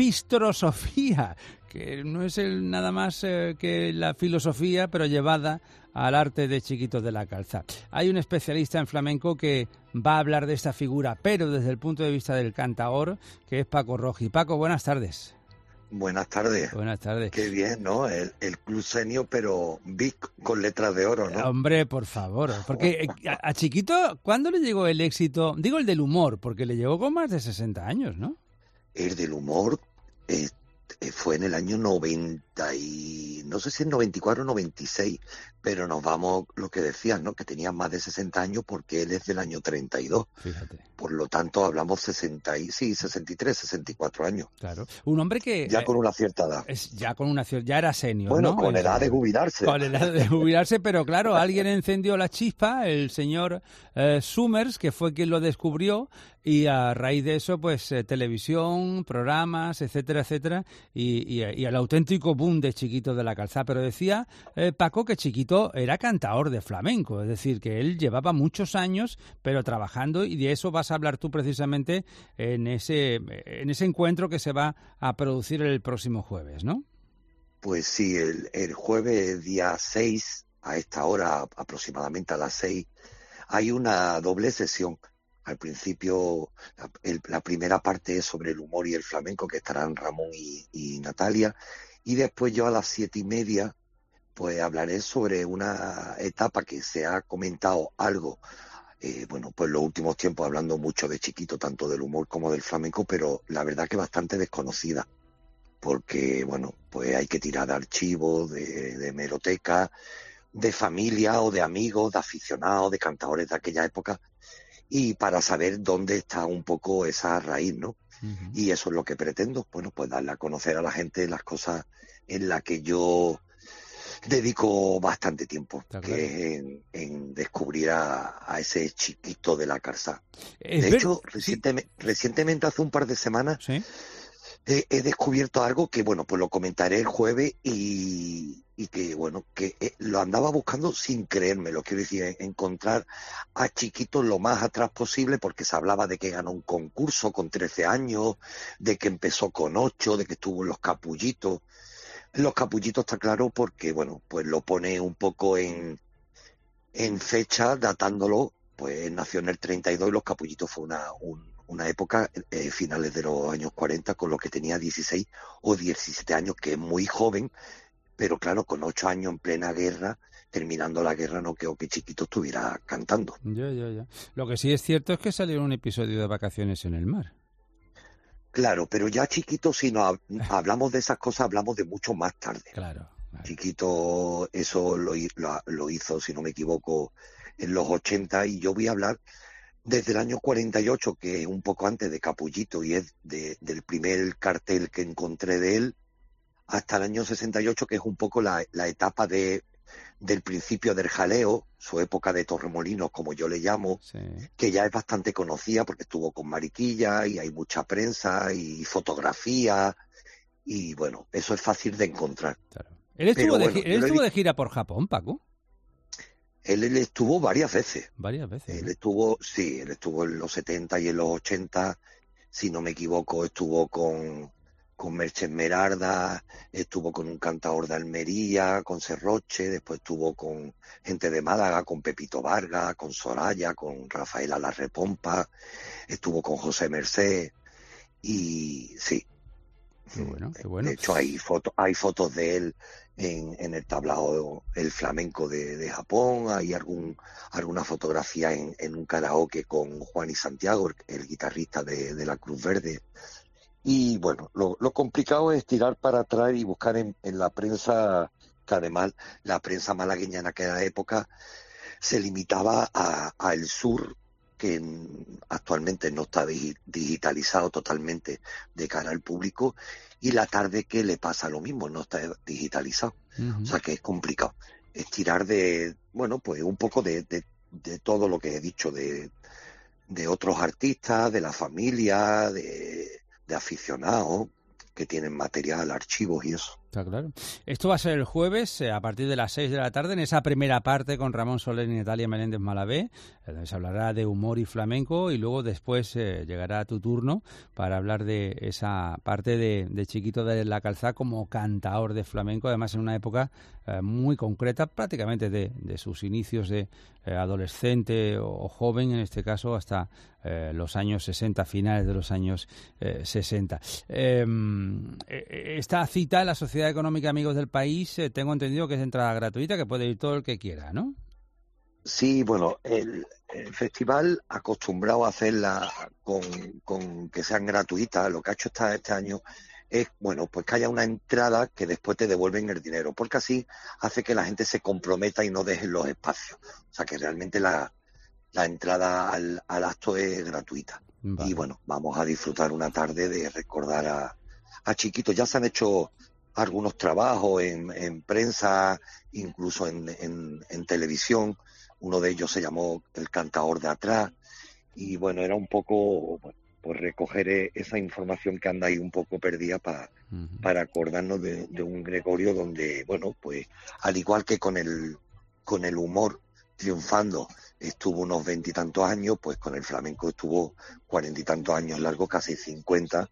fistrosofía, que no es el, nada más eh, que la filosofía, pero llevada al arte de Chiquito de la Calzá. Hay un especialista en flamenco que va a hablar de esta figura, pero desde el punto de vista del cantaor, que es Paco Rogi. Paco, buenas tardes. Buenas tardes. Buenas tardes. Qué bien, ¿no? El, el Club Senior, pero Big con letras de oro, ¿no? Hombre, por favor. Porque a, a Chiquito, ¿cuándo le llegó el éxito? Digo el del humor, porque le llegó con más de sesenta años, ¿no? El del humor eh, fue en el año noventa y... no sé si en noventa y cuatro o noventa y seis, pero nos vamos, lo que decías, ¿no? Que tenía más de sesenta años porque él es del año treinta y dos. Fíjate. Por lo tanto, hablamos sesenta y, sí, sesenta y tres, sesenta y cuatro años. Claro. Un hombre que... Ya eh, con una cierta edad. Es ya con una cierta... Ya era senior, bueno, ¿no? con edad de jubilarse. Con edad de jubilarse, pero claro, alguien encendió la chispa, el señor eh, Summers, que fue quien lo descubrió, y a raíz de eso, pues, eh, televisión, programas, etcétera, etcétera, y, y, y el auténtico boom de Chiquito de la Calzá. Pero decía eh, Paco que Chiquito era cantaor de flamenco, es decir, que él llevaba muchos años, pero trabajando, y de eso vas a hablar tú precisamente en ese, en ese encuentro que se va a producir el próximo jueves, ¿no? Pues sí, el, el jueves día seis, a esta hora aproximadamente a las seis, hay una doble sesión. Al principio, la, el, la primera parte es sobre el humor y el flamenco, que estarán Ramón y, y Natalia, y después yo a las siete y media, pues hablaré sobre una etapa que se ha comentado algo, eh, bueno, pues los últimos tiempos hablando mucho de Chiquito, tanto del humor como del flamenco, pero la verdad que bastante desconocida, porque, bueno, pues hay que tirar de archivos, de, de hemeroteca, de familia o de amigos, de aficionados, de cantadores de aquella época, y para saber dónde está un poco esa raíz, ¿no? Uh-huh. Y eso es lo que pretendo, bueno, pues darle a conocer a la gente las cosas en las que yo dedico bastante tiempo, claro, que claro. es en, en descubrir a, a ese Chiquito de la Calzá. De ver... hecho, recientemente, sí. recientemente, hace un par de semanas, ¿sí? he, he descubierto algo que, bueno, pues lo comentaré el jueves y, y que, bueno, que eh, lo andaba buscando sin creérmelo. Quiero decir, encontrar a Chiquito lo más atrás posible, porque se hablaba de que ganó un concurso con trece años, de que empezó con ocho, de que estuvo en Los Capullitos. Los Capullitos está claro porque, bueno, pues lo pone un poco en, en fecha, datándolo, pues nació en el treinta y dos y Los Capullitos fue una, un, una época, eh, finales de los años cuarenta, con lo que tenía dieciséis o diecisiete años, que es muy joven, pero claro, con ocho años en plena guerra, terminando la guerra, no creo que Chiquito estuviera cantando. Ya, ya, ya. Lo que sí es cierto es que salió un episodio de Vacaciones en el Mar. Claro, pero ya Chiquito, si no hablamos de esas cosas, hablamos de mucho más tarde. Claro. claro. Chiquito, eso lo, lo, lo hizo, si no me equivoco, en los ochenta, y yo voy a hablar desde el año cuarenta y ocho, que es un poco antes de Capullito, y es de, del primer cartel que encontré de él, hasta el año sesenta y ocho, que es un poco la, la etapa de del principio del jaleo, su época de Torremolinos, como yo le llamo, sí. que ya es bastante conocida porque estuvo con Mariquilla y hay mucha prensa y fotografía, y bueno, eso es fácil de encontrar. Claro. ¿Él estuvo, Pero, de, bueno, él estuvo de gira por Japón, Paco? Él, él estuvo varias veces. Varias veces. Él ¿no? estuvo, sí, él estuvo en los setenta y en los ochenta, si no me equivoco, estuvo con... con Merche Esmeralda, estuvo con un cantador de Almería, con Serroche, después estuvo con gente de Málaga, con Pepito Vargas, con Soraya, con Rafaela La Repompa, estuvo con José Merced, y sí, Qué bueno, qué bueno. De hecho, hay fotos, hay fotos de él en, en el tablao El Flamenco de, de Japón, hay algún alguna fotografía en, en un karaoke con Juan y Santiago, el, el guitarrista de, de la Cruz Verde. Y bueno, lo, lo complicado es tirar para atrás y buscar en, en la prensa, que además la prensa malagueña en aquella época se limitaba a, a El Sur, que actualmente no está digitalizado totalmente de cara al público, y La Tarde, que le pasa lo mismo, no está digitalizado. Uh-huh. O sea que es complicado. Es tirar de, bueno, pues un poco de, de, de todo lo que he dicho, de, de otros artistas, de la familia, de, de aficionados que tienen material, archivos y eso. Está claro. Esto va a ser el jueves a partir de las seis de la tarde, en esa primera parte con Ramón Soler y Natalia Meléndez Malabé, donde se hablará de humor y flamenco, y luego después eh, llegará tu turno para hablar de esa parte de, de Chiquito de la Calzá como cantaor de flamenco, además en una época eh, muy concreta, prácticamente de, de sus inicios de eh, adolescente o, o joven, en este caso, hasta eh, los años sesenta, finales de los años eh, sesenta. Eh, esta cita en la Sociedad Económica Amigos del País, eh, tengo entendido que es entrada gratuita, que puede ir todo el que quiera, ¿no? Sí, bueno, el, el festival acostumbrado a hacerla con, con que sean gratuitas, lo que ha hecho esta, este año es, bueno, pues que haya una entrada que después te devuelven el dinero, porque así hace que la gente se comprometa y no deje los espacios. O sea, que realmente la, la entrada al, al acto es gratuita. Vale. Y bueno, vamos a disfrutar una tarde de recordar a, a Chiquito. Ya se han hecho algunos trabajos en, en prensa, incluso en, en, en televisión. Uno de ellos se llamó El Cantaor de Atrás. Y bueno, era un poco, bueno, pues recoger esa información que anda ahí un poco perdida para uh-huh. para acordarnos de, de un Gregorio donde, bueno, pues al igual que con el con el humor triunfando estuvo unos veintitantos años, pues con el flamenco estuvo cuarenta y tantos años largo, casi cincuenta,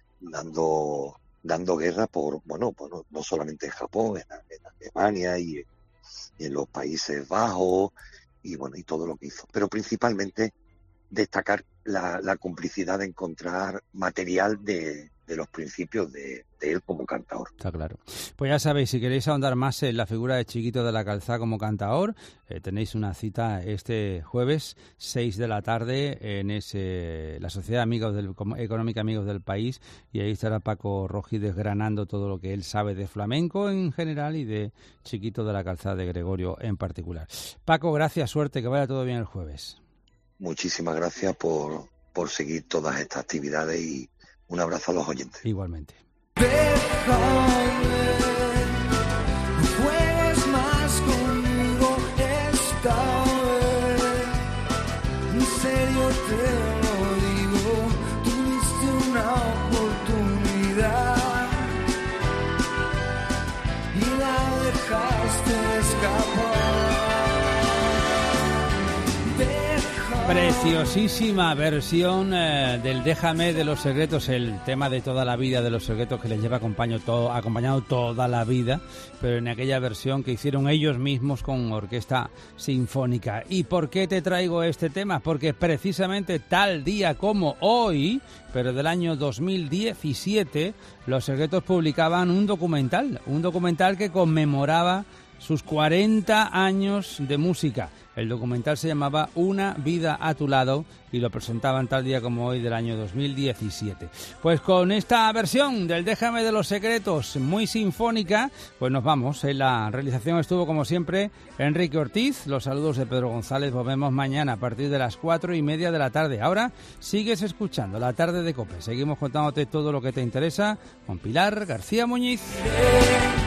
dando dando guerra por, bueno, bueno no solamente en Japón, en, en Alemania y en, y en los Países Bajos, y bueno, y todo lo que hizo. Pero principalmente destacar la, la complicidad de encontrar material de, de los principios de, de él como cantaor. Está claro. Pues ya sabéis, si queréis ahondar más en la figura de Chiquito de la Calzá como cantaor, eh, tenéis una cita este jueves, seis de la tarde, en ese la Sociedad Amigos del, Económica Amigos del País, y ahí estará Paco Rojí desgranando todo lo que él sabe de flamenco en general y de Chiquito de la Calzá de Gregorio en particular. Paco, gracias, suerte, que vaya todo bien el jueves. Muchísimas gracias por, por seguir todas estas actividades y un abrazo a los oyentes. Igualmente. Déjame, no juegues más conmigo esta vez. En serio te lo digo, tuviste una oportunidad y la dejaste escapar. Preciosísima versión eh, del Déjame de los Secretos, el tema de toda la vida de los Secretos que les lleva acompañado, todo, acompañado toda la vida, pero en aquella versión que hicieron ellos mismos con orquesta sinfónica. ¿Y por qué te traigo este tema? Porque precisamente tal día como hoy, pero del año dos mil diecisiete, los Secretos publicaban un documental, un documental que conmemoraba sus cuarenta años de música. El documental se llamaba Una vida a tu lado y lo presentaban tal día como hoy del año dos mil diecisiete. Pues con esta versión del Déjame de los Secretos, muy sinfónica, pues nos vamos. En la realización estuvo, como siempre, Enrique Ortiz. Los saludos de Pedro González. Volvemos mañana a partir de las cuatro y media de la tarde. Ahora sigues escuchando La Tarde de COPE. Seguimos contándote todo lo que te interesa con Pilar García Muñiz.